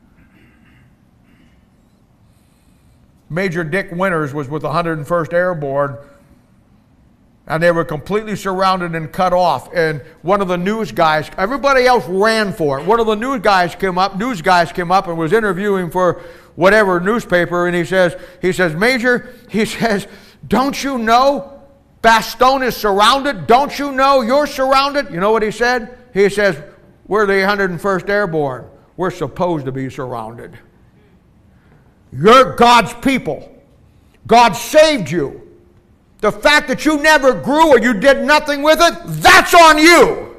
Major Dick Winters was with the 101st Airborne, and they were completely surrounded and cut off. And one of the news guys, everybody else ran for it. One of the news guys came up and was interviewing for whatever newspaper, and he says, Major, he says, don't you know Bastogne is surrounded? Don't you know you're surrounded? You know what he said? He says, we're the 101st Airborne. We're supposed to be surrounded. You're God's people. God saved you. The fact that you never grew or you did nothing with it, that's on you.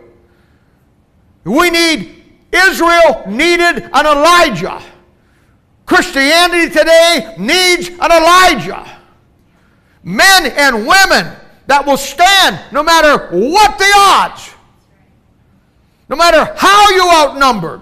Israel needed an Elijah. Christianity today needs an Elijah. Men and women that will stand no matter what the odds, no matter how you outnumbered.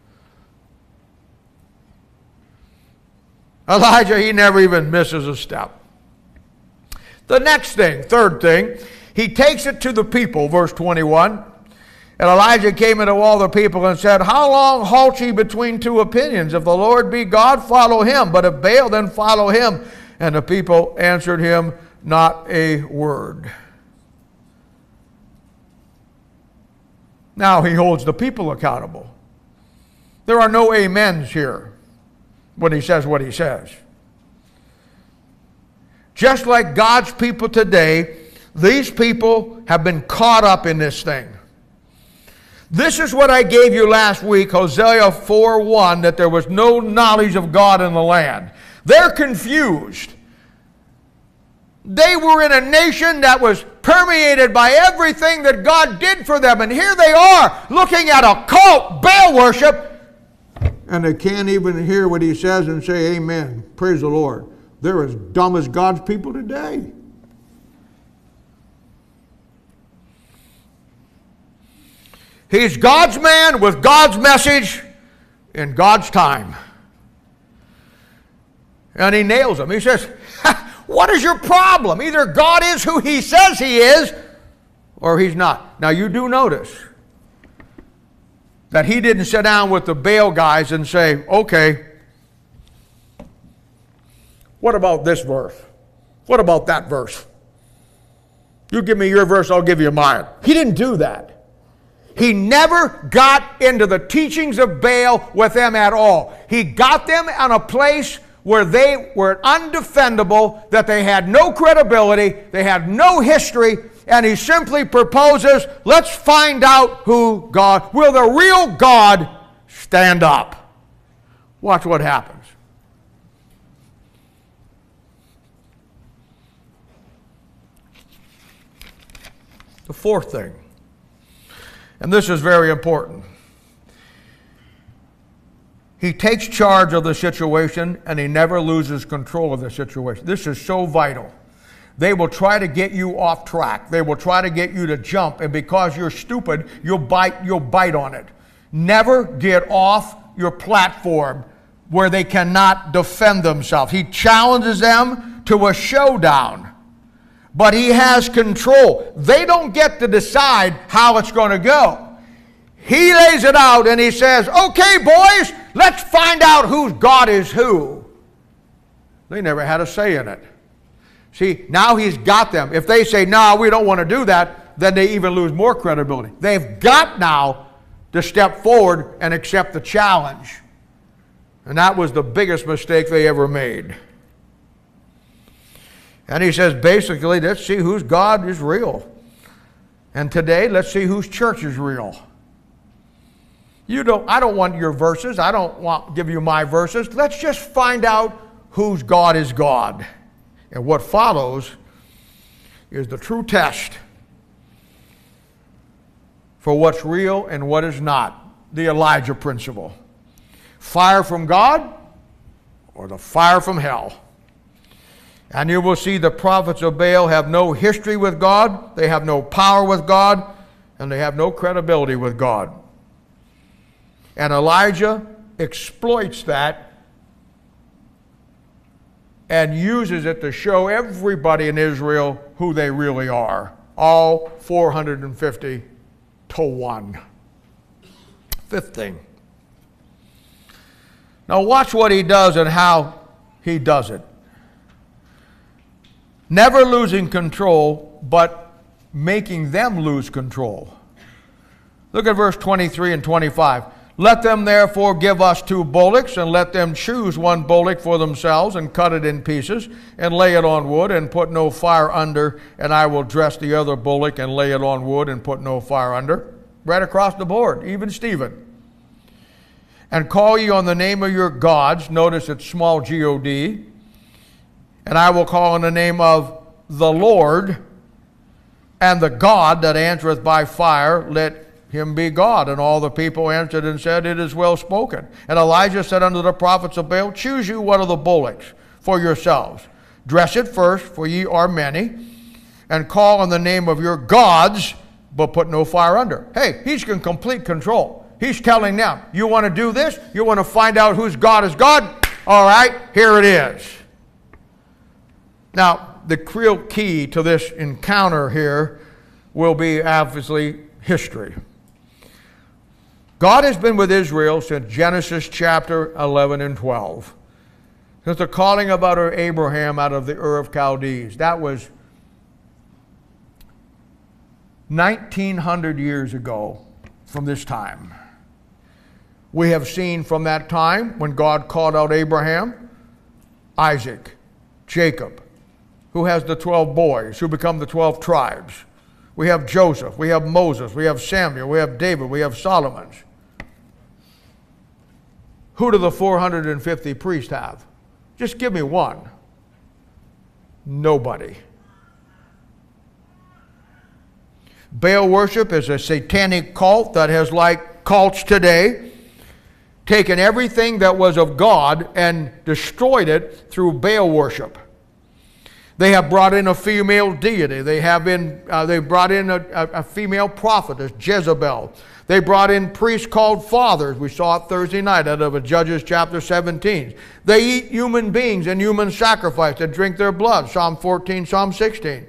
Elijah, he never even misses a step. The next thing, third thing, he takes it to the people, verse 21. And Elijah came into all the people and said, how long halt ye between two opinions? If the Lord be God, follow him. But if Baal, then follow him. And the people answered him not a word. Now he holds the people accountable. There are no amens here when he says what he says. Just like God's people today, these people have been caught up in this thing. This is what I gave you last week, Hosea 4:1, that there was no knowledge of God in the land. They're confused. They were in a nation that was permeated by everything that God did for them. And here they are looking at a cult, Baal worship, and they can't even hear what he says and say amen. Praise the Lord. They're as dumb as God's people today. He's God's man with God's message in God's time. And he nails them. He says, what is your problem? Either God is who he says he is, or he's not. Now you do notice that he didn't sit down with the Baal guys and say, okay, what about this verse? What about that verse? You give me your verse, I'll give you mine. He didn't do that. He never got into the teachings of Baal with them at all. He got them in a place where they were undefendable, that they had no credibility, they had no history, and he simply proposes, let's find out who God, will the real God stand up? Watch what happens. The fourth thing, and this is very important. He takes charge of the situation and he never loses control of the situation. This is so vital. They will try to get you off track. They will try to get you to jump, and because you're stupid, you'll bite on it. Never get off your platform where they cannot defend themselves. He challenges them to a showdown, but he has control. They don't get to decide how it's going to go. He lays it out and he says, okay, boys, let's find out whose God is who. They never had a say in it. See, now he's got them. If they say, no, we don't want to do that, then they even lose more credibility. They've got now to step forward and accept the challenge. And that was the biggest mistake they ever made. And he says, basically, let's see whose God is real. And today, let's see whose church is real. I don't want your verses. I don't want to give you my verses. Let's just find out whose God is God. And what follows is the true test for what's real and what is not. The Elijah principle. Fire from God or the fire from hell. And you will see the prophets of Baal have no history with God, they have no power with God, and they have no credibility with God. And Elijah exploits that and uses it to show everybody in Israel who they really are. All 450 to 1. Fifth thing. Now watch what he does and how he does it. Never losing control, but making them lose control. Look at verse 23 and 25. Let them therefore give us 2 bullocks, and let them choose 1 bullock for themselves, and cut it in pieces, and lay it on wood, and put no fire under, and I will dress the other bullock, and lay it on wood, and put no fire under. Right across the board, even Stephen. And call ye on the name of your gods, notice it's small G-O-D, and I will call on the name of the Lord, and the God that answereth by fire, let him be God. And all the people answered and said, It is well spoken. And Elijah said unto the prophets of Baal, Choose you one of the bullocks for yourselves. Dress it first, for ye are many, and call on the name of your gods, but put no fire under. Hey, he's in complete control. He's telling them, you want to do this? You want to find out whose God is God? All right, here it is. Now, the real key to this encounter here will be obviously history. God has been with Israel since Genesis chapter 11 and 12. Since the calling of Abraham out of the Ur of Chaldees. That was 1900 years ago from this time. We have seen from that time when God called out Abraham, Isaac, Jacob, who has the 12 boys who become the 12 tribes. We have Joseph, we have Moses, we have Samuel, we have David, we have Solomon. Who do the 450 priests have? Just give me one. Nobody. Baal worship is a satanic cult that has, like cults today, taken everything that was of God and destroyed it through Baal worship. They have brought in a female deity. They brought in a female prophetess, Jezebel. They brought in priests called fathers. We saw it Thursday night out of Judges chapter 17. They eat human beings and human sacrifice and drink their blood. Psalm 14, Psalm 16.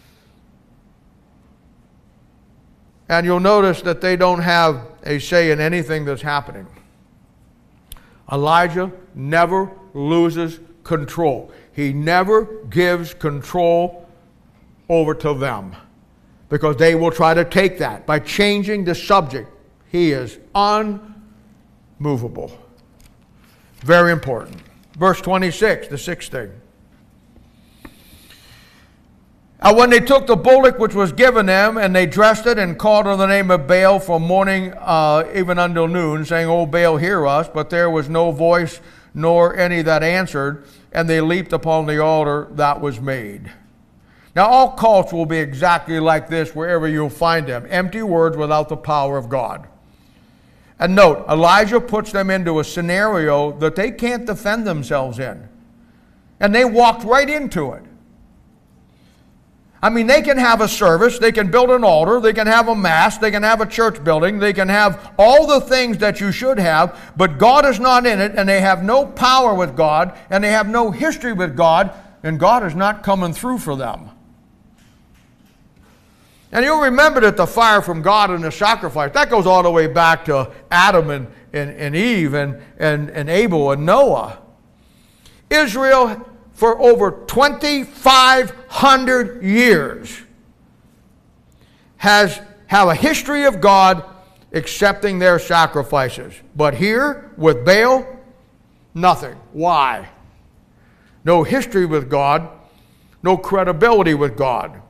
And you'll notice that they don't have a say in anything that's happening. Elijah never loses control. He never gives control over to them, because they will try to take that by changing the subject. He is unmovable. Very important. Verse 26, the sixth thing. And when they took the bullock which was given them, and they dressed it, and called on the name of Baal from morning even until noon, saying, O Baal, hear us. But there was no voice, nor any that answered, and they leaped upon the altar that was made. Now, all cults will be exactly like this wherever you'll find them. Empty words without the power of God. And note, Elijah puts them into a scenario that they can't defend themselves in. And they walked right into it. I mean, they can have a service, they can build an altar, they can have a mass, they can have a church building, they can have all the things that you should have, but God is not in it, and they have no power with God, and they have no history with God, and God is not coming through for them. And you'll remember that the fire from God and the sacrifice, that goes all the way back to Adam and Eve and Abel and Noah. Israel, for over 2,500 years, have a history of God accepting their sacrifices. But here, with Baal, nothing. Why? No history with God, no credibility with God.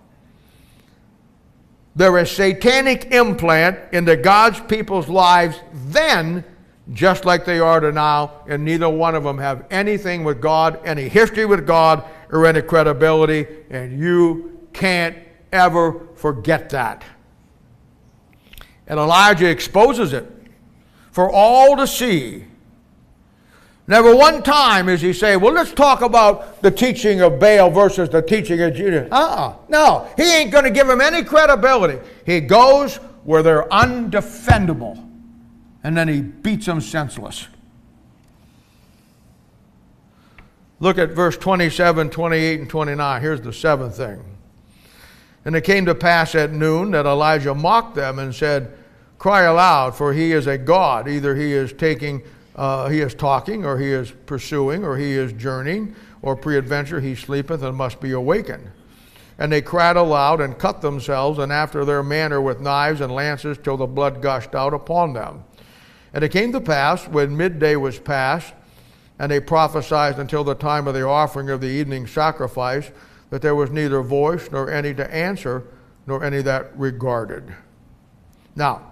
There is satanic implant into God's people's lives then, just like they are to now, and neither one of them have anything with God, any history with God, or any credibility, and you can't ever forget that. And Elijah exposes it for all to see. Never one time is he say, well, let's talk about the teaching of Baal versus the teaching of Judah. No, he ain't going to give them any credibility. He goes where they're undefendable, and then he beats them senseless. Look at verse 27, 28, and 29. Here's the seventh thing. And it came to pass at noon that Elijah mocked them and said, cry aloud, for he is a god. Either he is talking, or he is pursuing, or he is journeying, or peradventure he sleepeth and must be awakened. And they cried aloud and cut themselves, and after their manner with knives and lances, till the blood gushed out upon them. And it came to pass, when midday was past, and they prophesied until the time of the offering of the evening sacrifice, that there was neither voice nor any to answer, nor any that regarded. Now,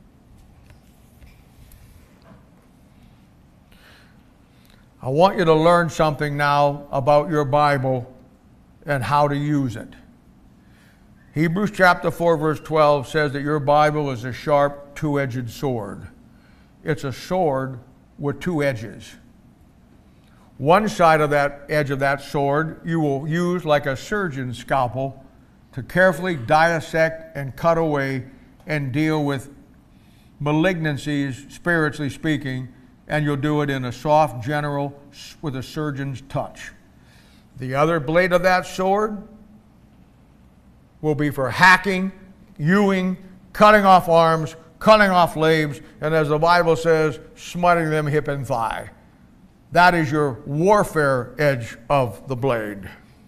I want you to learn something now about your Bible and how to use it. Hebrews chapter 4 verse 12 says that your Bible is a sharp two-edged sword. It's a sword with two edges. One side of that edge of that sword you will use like a surgeon's scalpel to carefully dissect and cut away and deal with malignancies, spiritually speaking, and you'll do it in a soft, gentle, with a surgeon's touch. The other blade of that sword will be for hacking, hewing, cutting off arms, cutting off legs, and as the Bible says, smiting them hip and thigh. That is your warfare edge of the blade.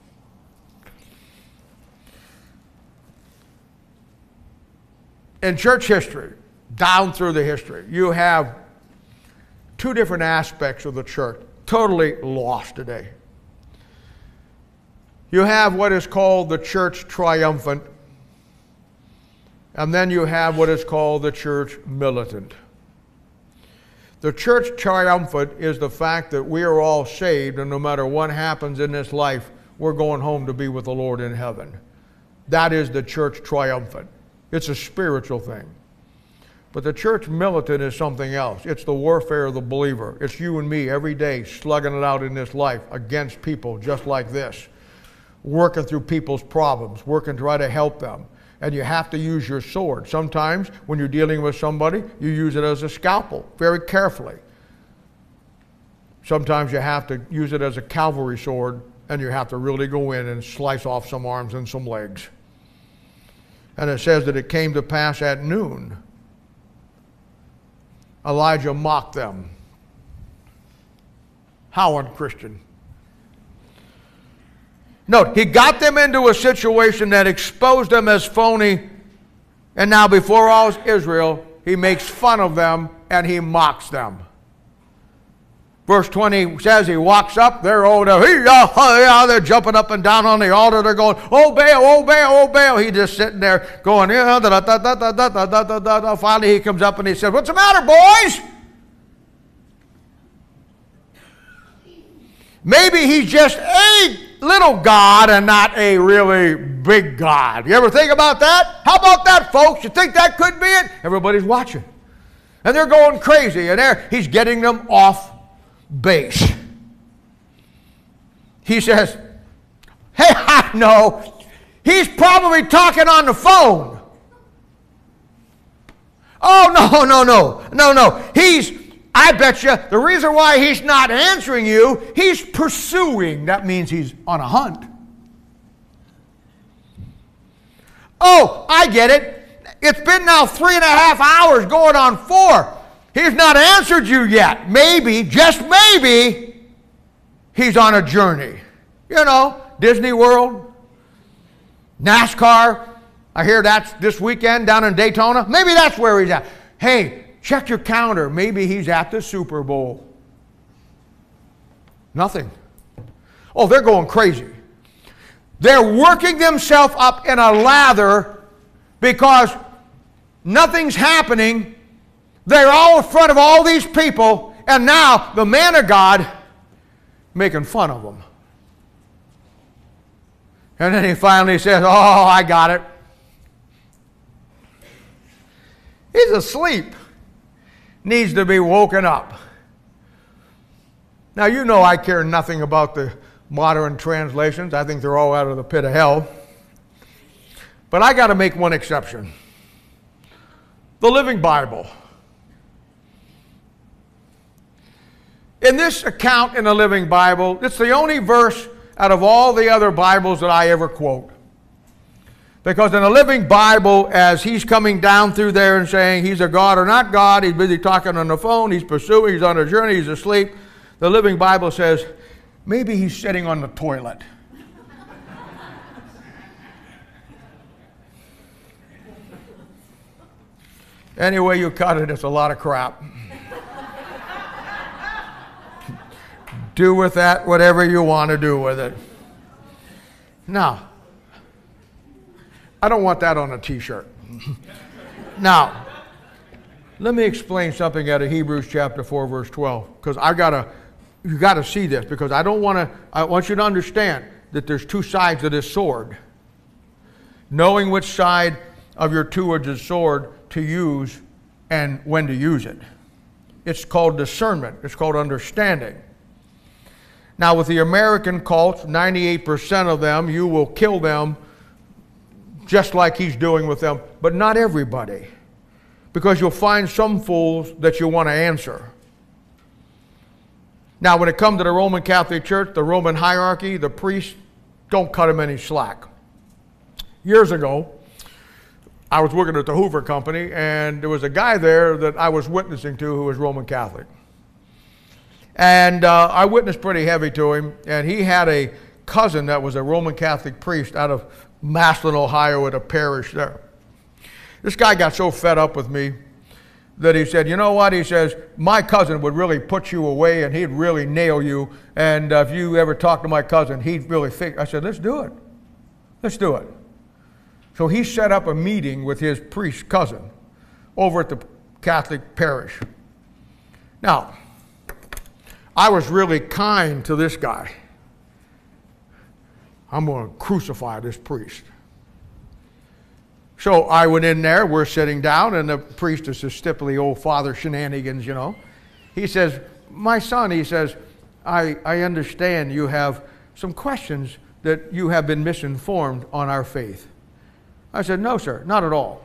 In church history, down through the history, you have two different aspects of the church, totally lost today. You have what is called the church triumphant, and then you have what is called the church militant. The church triumphant is the fact that we are all saved, and no matter what happens in this life, we're going home to be with the Lord in heaven. That is the church triumphant. It's a spiritual thing. But the church militant is something else. It's the warfare of the believer. It's you and me every day slugging it out in this life against people just like this, working through people's problems, working to try to help them. And you have to use your sword. Sometimes when you're dealing with somebody, you use it as a scalpel, very carefully. Sometimes you have to use it as a cavalry sword, and you have to really go in and slice off some arms and some legs. And it says that it came to pass at noon. Elijah mocked them. How unchristian. Note, he got them into a situation that exposed them as phony, and now before all Israel, he makes fun of them and he mocks them. Verse 20 says he walks up, they're they're jumping up and down on the altar, they're going, oh Baal, oh Baal, oh Baal. He's just sitting there going, finally he comes up and he says, what's the matter, boys? Maybe he's just a little God and not a really big God. You ever think about that? How about that, folks? You think that could be it? Everybody's watching. And they're going crazy. And he's getting them off base. He says, hey, I know. He's probably talking on the phone. Oh, no. I bet you the reason why he's not answering you, he's pursuing. That means he's on a hunt. Oh, I get it. It's been now 3.5 hours going on 4. He's not answered you yet. Maybe, just maybe, he's on a journey. You know, Disney World, NASCAR. I hear that's this weekend down in Daytona. Maybe that's where he's at. Hey, check your calendar. Maybe he's at the Super Bowl. Nothing. Oh, they're going crazy. They're working themselves up in a lather because nothing's happening. They're all in front of all these people, and now the man of God making fun of them. And then he finally says, oh, I got it. He's asleep. Needs to be woken up. Now, you know I care nothing about the modern translations. I think they're all out of the pit of hell. But I got to make one exception. The Living Bible. In this account in the Living Bible, it's the only verse out of all the other Bibles that I ever quote. Because in the Living Bible, as he's coming down through there and saying he's a God or not God, he's busy talking on the phone, he's pursuing, he's on a journey, he's asleep, the Living Bible says, maybe he's sitting on the toilet. Any way you cut it, it's a lot of crap. Do with that whatever you want to do with it. Now, I don't want that on a t-shirt. Now, let me explain something out of Hebrews chapter 4, verse 12. Because you got to see this. Because I want you to understand that there's two sides of this sword. Knowing which side of your two-edged sword to use and when to use it. It's called discernment. It's called understanding. Now, with the American cults, 98% of them, you will kill them just like he's doing with them, but not everybody. Because you'll find some fools that you want to answer. Now, when it comes to the Roman Catholic Church, the Roman hierarchy, the priests, don't cut them any slack. Years ago, I was working at the Hoover Company, and there was a guy there that I was witnessing to who was Roman Catholic. And I witnessed pretty heavy to him, and he had a cousin that was a Roman Catholic priest out of Massillon, Ohio, at a parish there. This guy got so fed up with me that he said, you know what? He says, my cousin would really put you away, and he'd really nail you, and if you ever talk to my cousin, he'd really fix. I said, let's do it. Let's do it. So he set up a meeting with his priest cousin over at the Catholic parish. Now, I was really kind to this guy. I'm going to crucify this priest. So I went in there, we're sitting down, and the priest is just typically old father shenanigans, you know. He says, my son, he says, I understand you have some questions that you have been misinformed on our faith. I said, no, sir, not at all.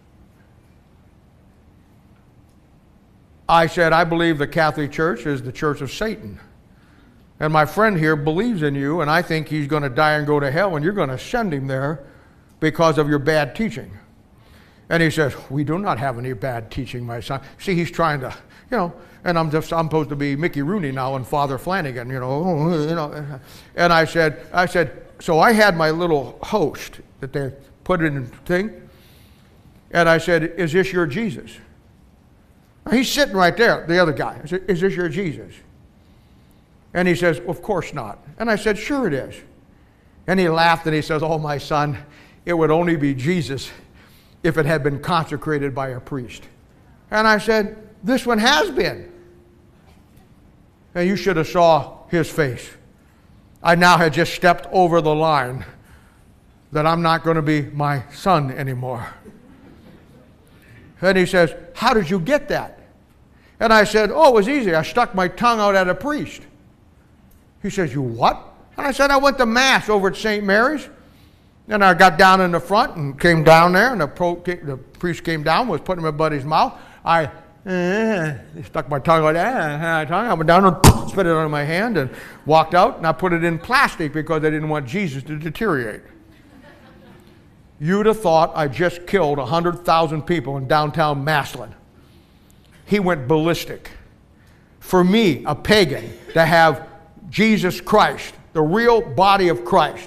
I said, I believe the Catholic Church is the church of Satan. And my friend here believes in you, and I think he's going to die and go to hell, and you're going to send him there because of your bad teaching. And he says, we do not have any bad teaching, my son. See, he's trying to, you know, and I'm supposed to be Mickey Rooney now and Father Flanagan, you know. And I said, so I had my little host that they put it in a thing, and I said, is this your Jesus? He's sitting right there, the other guy. I said, is this your Jesus? And he says, of course not. And I said, sure it is. And he laughed and he says, oh, my son, it would only be Jesus if it had been consecrated by a priest. And I said, this one has been. And you should have saw his face. I now had just stepped over the line that I'm not going to be my son anymore. And he says, how did you get that? And I said, oh, it was easy. I stuck my tongue out at a priest. He says, you what? And I said, I went to Mass over at St. Mary's. And I got down in the front and came down there, and the priest came down, was putting my buddy's mouth. I stuck my tongue like that. I went down and spit it on my hand and walked out, and I put it in plastic because I didn't want Jesus to deteriorate. You'd have thought I just killed 100,000 people in downtown Massillon. He went ballistic. For me, a pagan, to have Jesus Christ, the real body of Christ.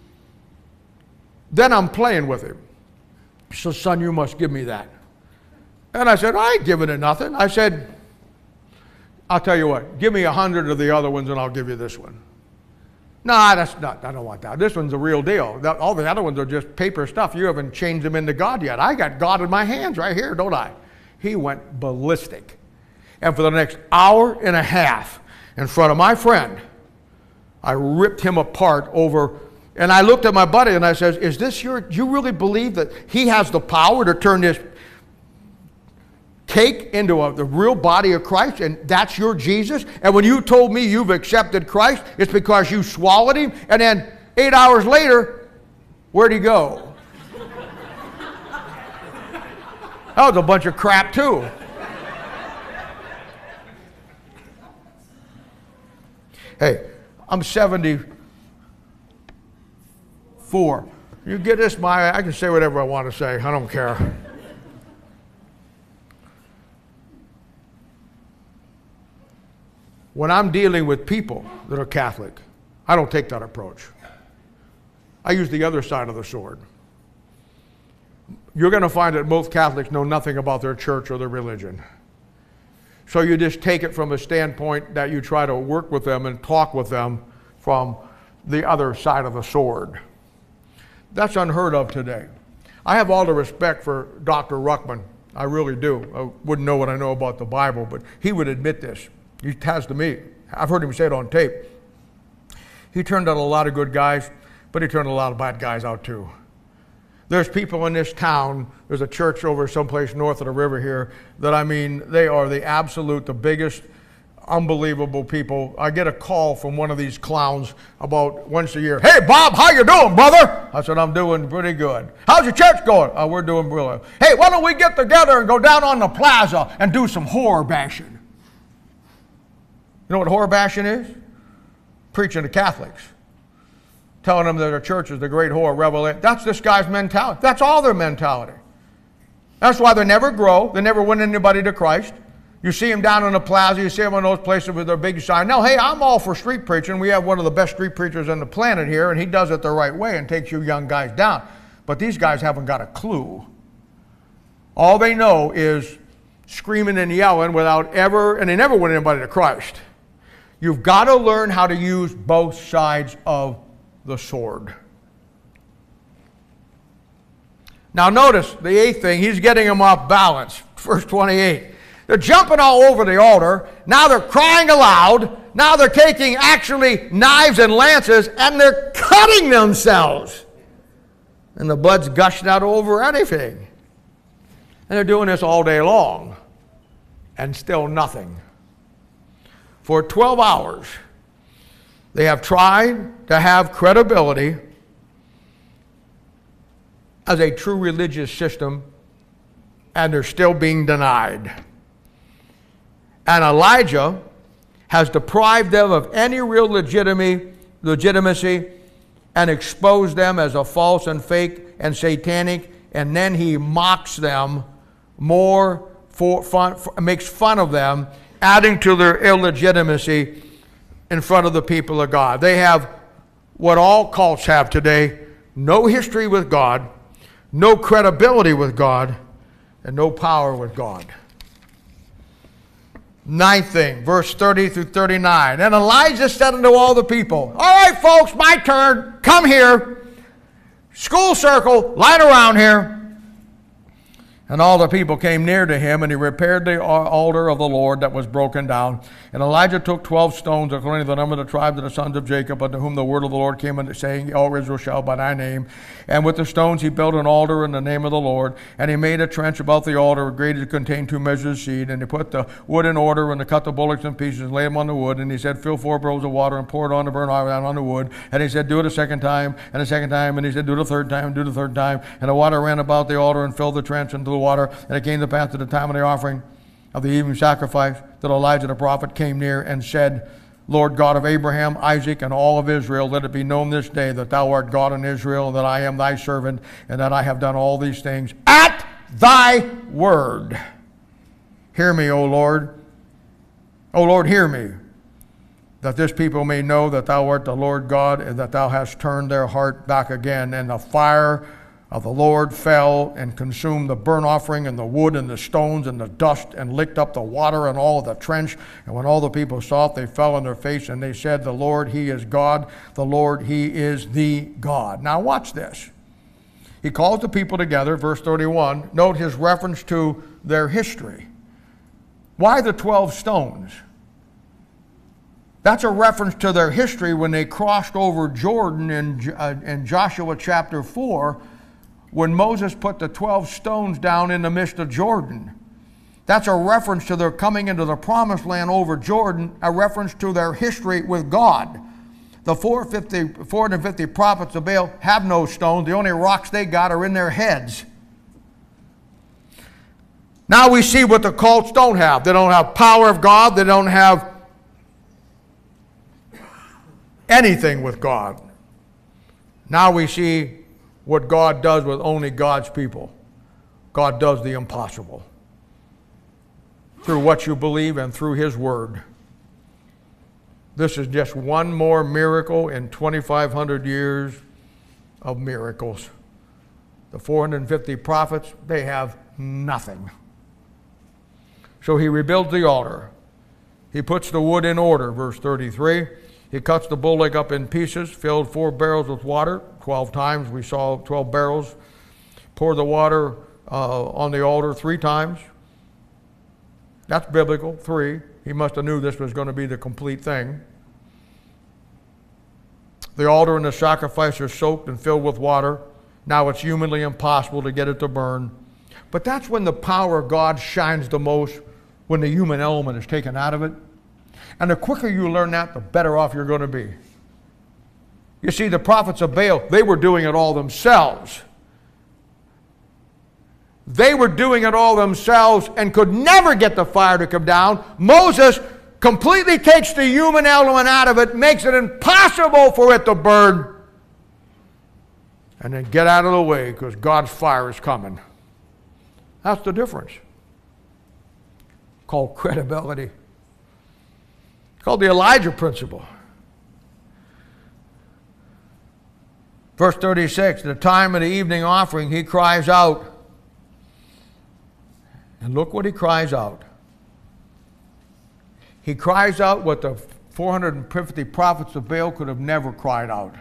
Then I'm playing with him. He says, son, you must give me that. And I said, I ain't giving it nothing. I said, I'll tell you what, give me 100 of the other ones and I'll give you this one. No, that's not, I don't want that. This one's the real deal. All the other ones are just paper stuff. You haven't changed them into God yet. I got God in my hands right here, don't I? He went ballistic. And for the next hour and a half, in front of my friend, I ripped him apart over, and I looked at my buddy and I said, is this do you really believe that he has the power to turn this cake into the real body of Christ, and that's your Jesus? And when you told me you've accepted Christ, it's because you swallowed him, and then 8 hours later, where'd he go? That was a bunch of crap too. Hey, I'm 74. You get this, I can say whatever I want to say. I don't care. When I'm dealing with people that are Catholic, I don't take that approach. I use the other side of the sword. You're going to find that most Catholics know nothing about their church or their religion. So you just take it from a standpoint that you try to work with them and talk with them from the other side of the sword. That's unheard of today. I have all the respect for Dr. Ruckman. I really do. I wouldn't know what I know about the Bible, but he would admit this. He has to me. I've heard him say it on tape. He turned out a lot of good guys, but he turned a lot of bad guys out too. There's people in this town, there's a church over someplace north of the river here, that I mean, they are the biggest, unbelievable people. I get a call from one of these clowns about once a year. Hey, Bob, how you doing, brother? I said, I'm doing pretty good. How's your church going? Oh, we're doing really well. Hey, why don't we get together and go down on the plaza and do some horror bashing? You know what horror bashing is? Preaching to Catholics. Telling them that their church is the great whore revelation. That's this guy's mentality. That's all their mentality. That's why they never grow. They never win anybody to Christ. You see them down on the plaza. You see them in those places with their big sign. Now, hey, I'm all for street preaching. We have one of the best street preachers on the planet here, and he does it the right way and takes you young guys down. But these guys haven't got a clue. All they know is screaming and yelling without ever, and they never win anybody to Christ. You've got to learn how to use both sides of the sword. Now notice the eighth thing, he's getting them off balance. Verse 28. They're jumping all over the altar. Now they're crying aloud. Now they're taking actually knives and lances and they're cutting themselves. And the blood's gushing out over anything. And they're doing this all day long. And still nothing. For 12 hours, they have tried to have credibility as a true religious system, and they're still being denied. And Elijah has deprived them of any real legitimacy and exposed them as a false and fake and satanic, and then he mocks them more, makes fun of them, adding to their illegitimacy in front of the people of God. They have what all cults have today: no history with God, no credibility with God, and no power with God. Ninth thing, verse 30 through 39. And Elijah said unto all the people, all right, folks, my turn. Come here. School circle, line around here. And all the people came near to him, and he repaired the altar of the Lord that was broken down. And Elijah took 12 stones, according to the number of the tribes of the sons of Jacob, unto whom the word of the Lord came, saying, all Israel shall by thy name. And with the stones he built an altar in the name of the Lord. And he made a trench about the altar, great to contain 2 measures of seed. And he put the wood in order, and he cut the bullocks in pieces, and laid them on the wood. And he said, fill 4 barrels of water, and pour it on the burnt offering on the wood. And he said, do it a second time, and a second time. And he said, do it a third time, and do it a third time. And the water ran about the altar, and filled the trench into the water. And it came to pass at the time of the offering of the evening sacrifice that Elijah the prophet came near and said, Lord God of Abraham, Isaac, and all of Israel, let it be known this day that thou art God in Israel, and that I am thy servant, and that I have done all these things at thy word. Hear me, O Lord. O Lord, hear me, that this people may know that thou art the Lord God, and that thou hast turned their heart back again. And the fire of the Lord fell and consumed the burnt offering and the wood and the stones and the dust, and licked up the water and all of the trench. And when all the people saw it, they fell on their face, and they said, the Lord, he is God. The Lord, he is the God. Now watch this. He calls the people together, verse 31. Note his reference to their history. Why the 12 stones? That's a reference to their history when they crossed over Jordan in Joshua chapter 4, when Moses put the 12 stones down in the midst of Jordan. That's a reference to their coming into the promised land over Jordan, a reference to their history with God. The 450 prophets of Baal have no stones. The only rocks they got are in their heads. Now we see what the cults don't have. They don't have power of God. They don't have anything with God. Now we see what God does with only God's people. God does the impossible through what you believe and through His Word. This is just one more miracle in 2,500 years of miracles. The 450 prophets, they have nothing. So He rebuilds the altar. He puts the wood in order, verse 33. He cuts the bullock up in pieces, filled 4 barrels with water. 12 times we saw 12 barrels. Poured the water on the altar 3 times. That's biblical, 3. He must have knew this was going to be the complete thing. The altar and the sacrifice are soaked and filled with water. Now it's humanly impossible to get it to burn. But that's when the power of God shines the most, when the human element is taken out of it. And the quicker you learn that, the better off you're going to be. You see, the prophets of Baal, they were doing it all themselves. They were doing it all themselves and could never get the fire to come down. Moses completely takes the human element out of it, makes it impossible for it to burn. And then get out of the way because God's fire is coming. That's the difference. Called credibility. It's called the Elijah principle. Verse 36, the time of the evening offering, he cries out. And look what he cries out. He cries out what the 450 prophets of Baal could have never cried out.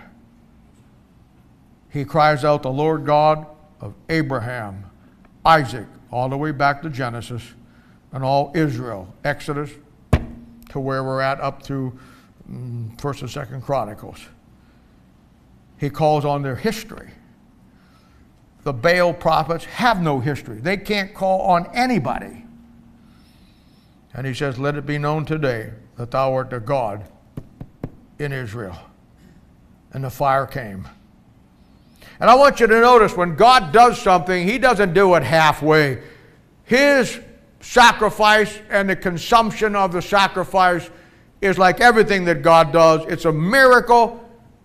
He cries out, the Lord God of Abraham, Isaac, all the way back to Genesis, and all Israel, Exodus, to where we're at up to 1st and 2nd Chronicles. He calls on their history. The Baal prophets have no history. They can't call on anybody. And he says, let it be known today that thou art the God in Israel. And the fire came. And I want you to notice when God does something, He doesn't do it halfway. His sacrifice and the consumption of the sacrifice is like everything that God does. It's a miracle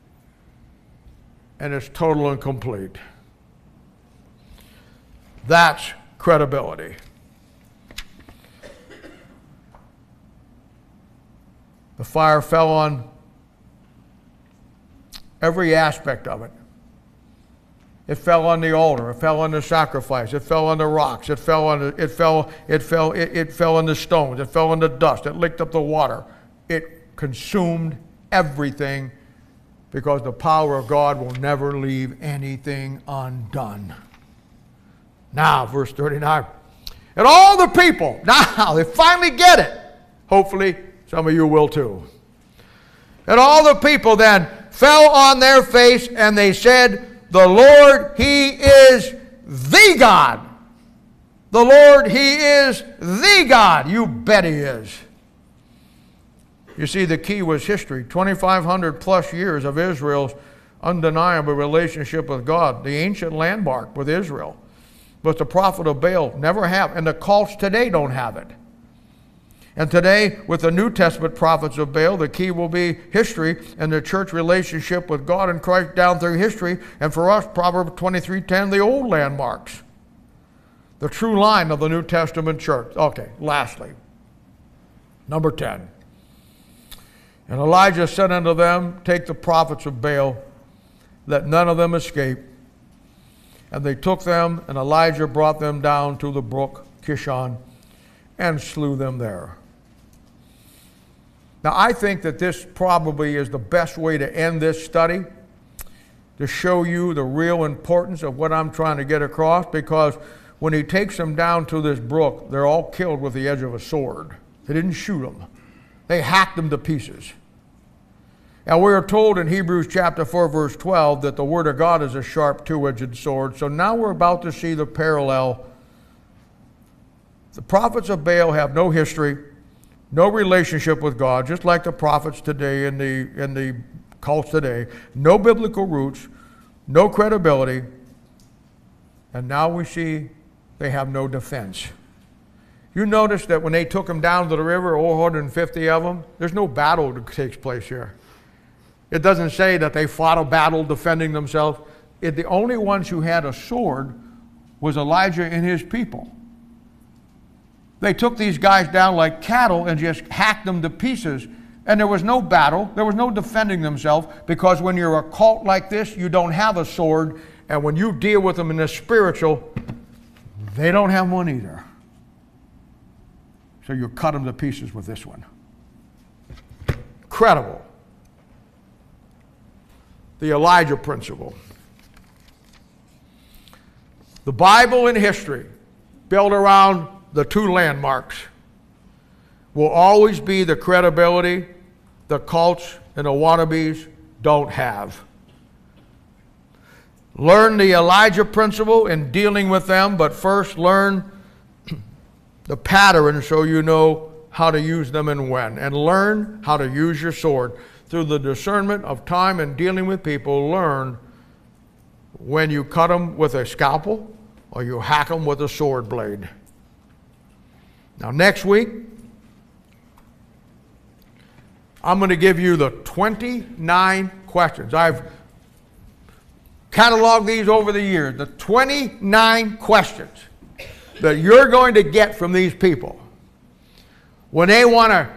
and it's total and complete. That's credibility. The fire fell on every aspect of it. It fell on the altar. It fell on the sacrifice. It fell on the rocks. It fell on the stones. It fell on the dust. It licked up the water. It consumed everything because the power of God will never leave anything undone. Now, verse 39. And all the people, now they finally get it. Hopefully, some of you will too. And all the people then fell on their face and they said, the Lord, He is the God. The Lord, He is the God. You bet He is. You see, the key was history. 2,500 plus years of Israel's undeniable relationship with God. The ancient landmark with Israel. But the prophet of Baal never have. And the cults today don't have it. And today, with the New Testament prophets of Baal, the key will be history and the church relationship with God and Christ down through history. And for us, Proverbs 23:10, the old landmarks. The true line of the New Testament church. Okay, lastly, number 10. And Elijah said unto them, take the prophets of Baal, let none of them escape. And they took them, and Elijah brought them down to the brook Kishon and slew them there. Now, I think that this probably is the best way to end this study, to show you the real importance of what I'm trying to get across, because when he takes them down to this brook, they're all killed with the edge of a sword. They didn't shoot them. They hacked them to pieces. And we are told in Hebrews chapter 4, verse 12, that the Word of God is a sharp two-edged sword. So now we're about to see the parallel. The prophets of Baal have no history, no relationship with God, just like the prophets today in the cults today. No biblical roots, no credibility. And now we see they have no defense. You notice that when they took them down to the river, 150 of them, there's no battle that takes place here. It doesn't say that they fought a battle defending themselves. The only ones who had a sword was Elijah and his people. They took these guys down like cattle and just hacked them to pieces. And there was no battle. There was no defending themselves, because when you're a cult like this, you don't have a sword. And when you deal with them in the spiritual, they don't have one either. So you cut them to pieces with this one. Incredible. The Elijah principle. The Bible and history, built around the two landmarks, will always be the credibility the cults and the wannabes don't have. Learn the Elijah principle in dealing with them, but first learn the pattern so you know how to use them and when. And learn how to use your sword. Through the discernment of time and dealing with people, learn when you cut them with a scalpel or you hack them with a sword blade. Now next week, I'm going to give you the 29 questions. I've cataloged these over the years. The 29 questions that you're going to get from these people when they want to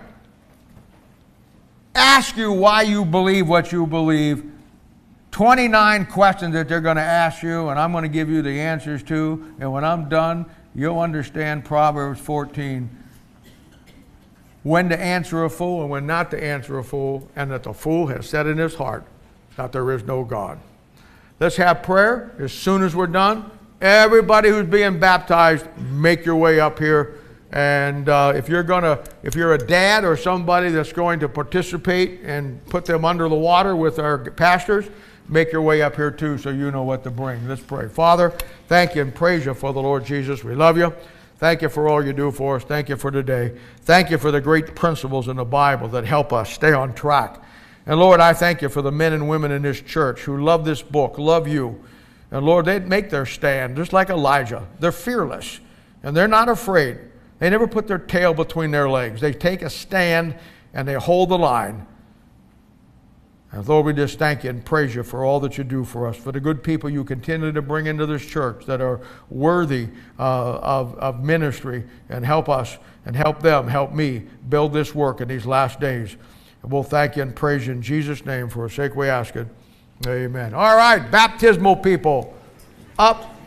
ask you why you believe what you believe. 29 questions that they're going to ask you, and I'm going to give you the answers to. And when I'm done, you'll understand Proverbs 14. When to answer a fool and when not to answer a fool, and that the fool has said in his heart that there is no God. Let's have prayer as soon as we're done. Everybody who's being baptized, make your way up here. And if you're a dad or somebody that's going to participate and put them under the water with our pastors, make your way up here too so you know what to bring. Let's pray. Father, thank you and praise you for the Lord Jesus. We love you. Thank you for all you do for us. Thank you for today. Thank you for the great principles in the Bible that help us stay on track. And Lord, I thank you for the men and women in this church who love this book, love you. And Lord, they make their stand just like Elijah. They're fearless and they're not afraid. They never put their tail between their legs. They take a stand and they hold the line. And Lord, we just thank you and praise you for all that you do for us, for the good people you continue to bring into this church that are worthy of ministry, and help us and help them, help me build this work in these last days. And we'll thank you and praise you in Jesus' name. For a sake we ask it. Amen. All right, baptismal people, up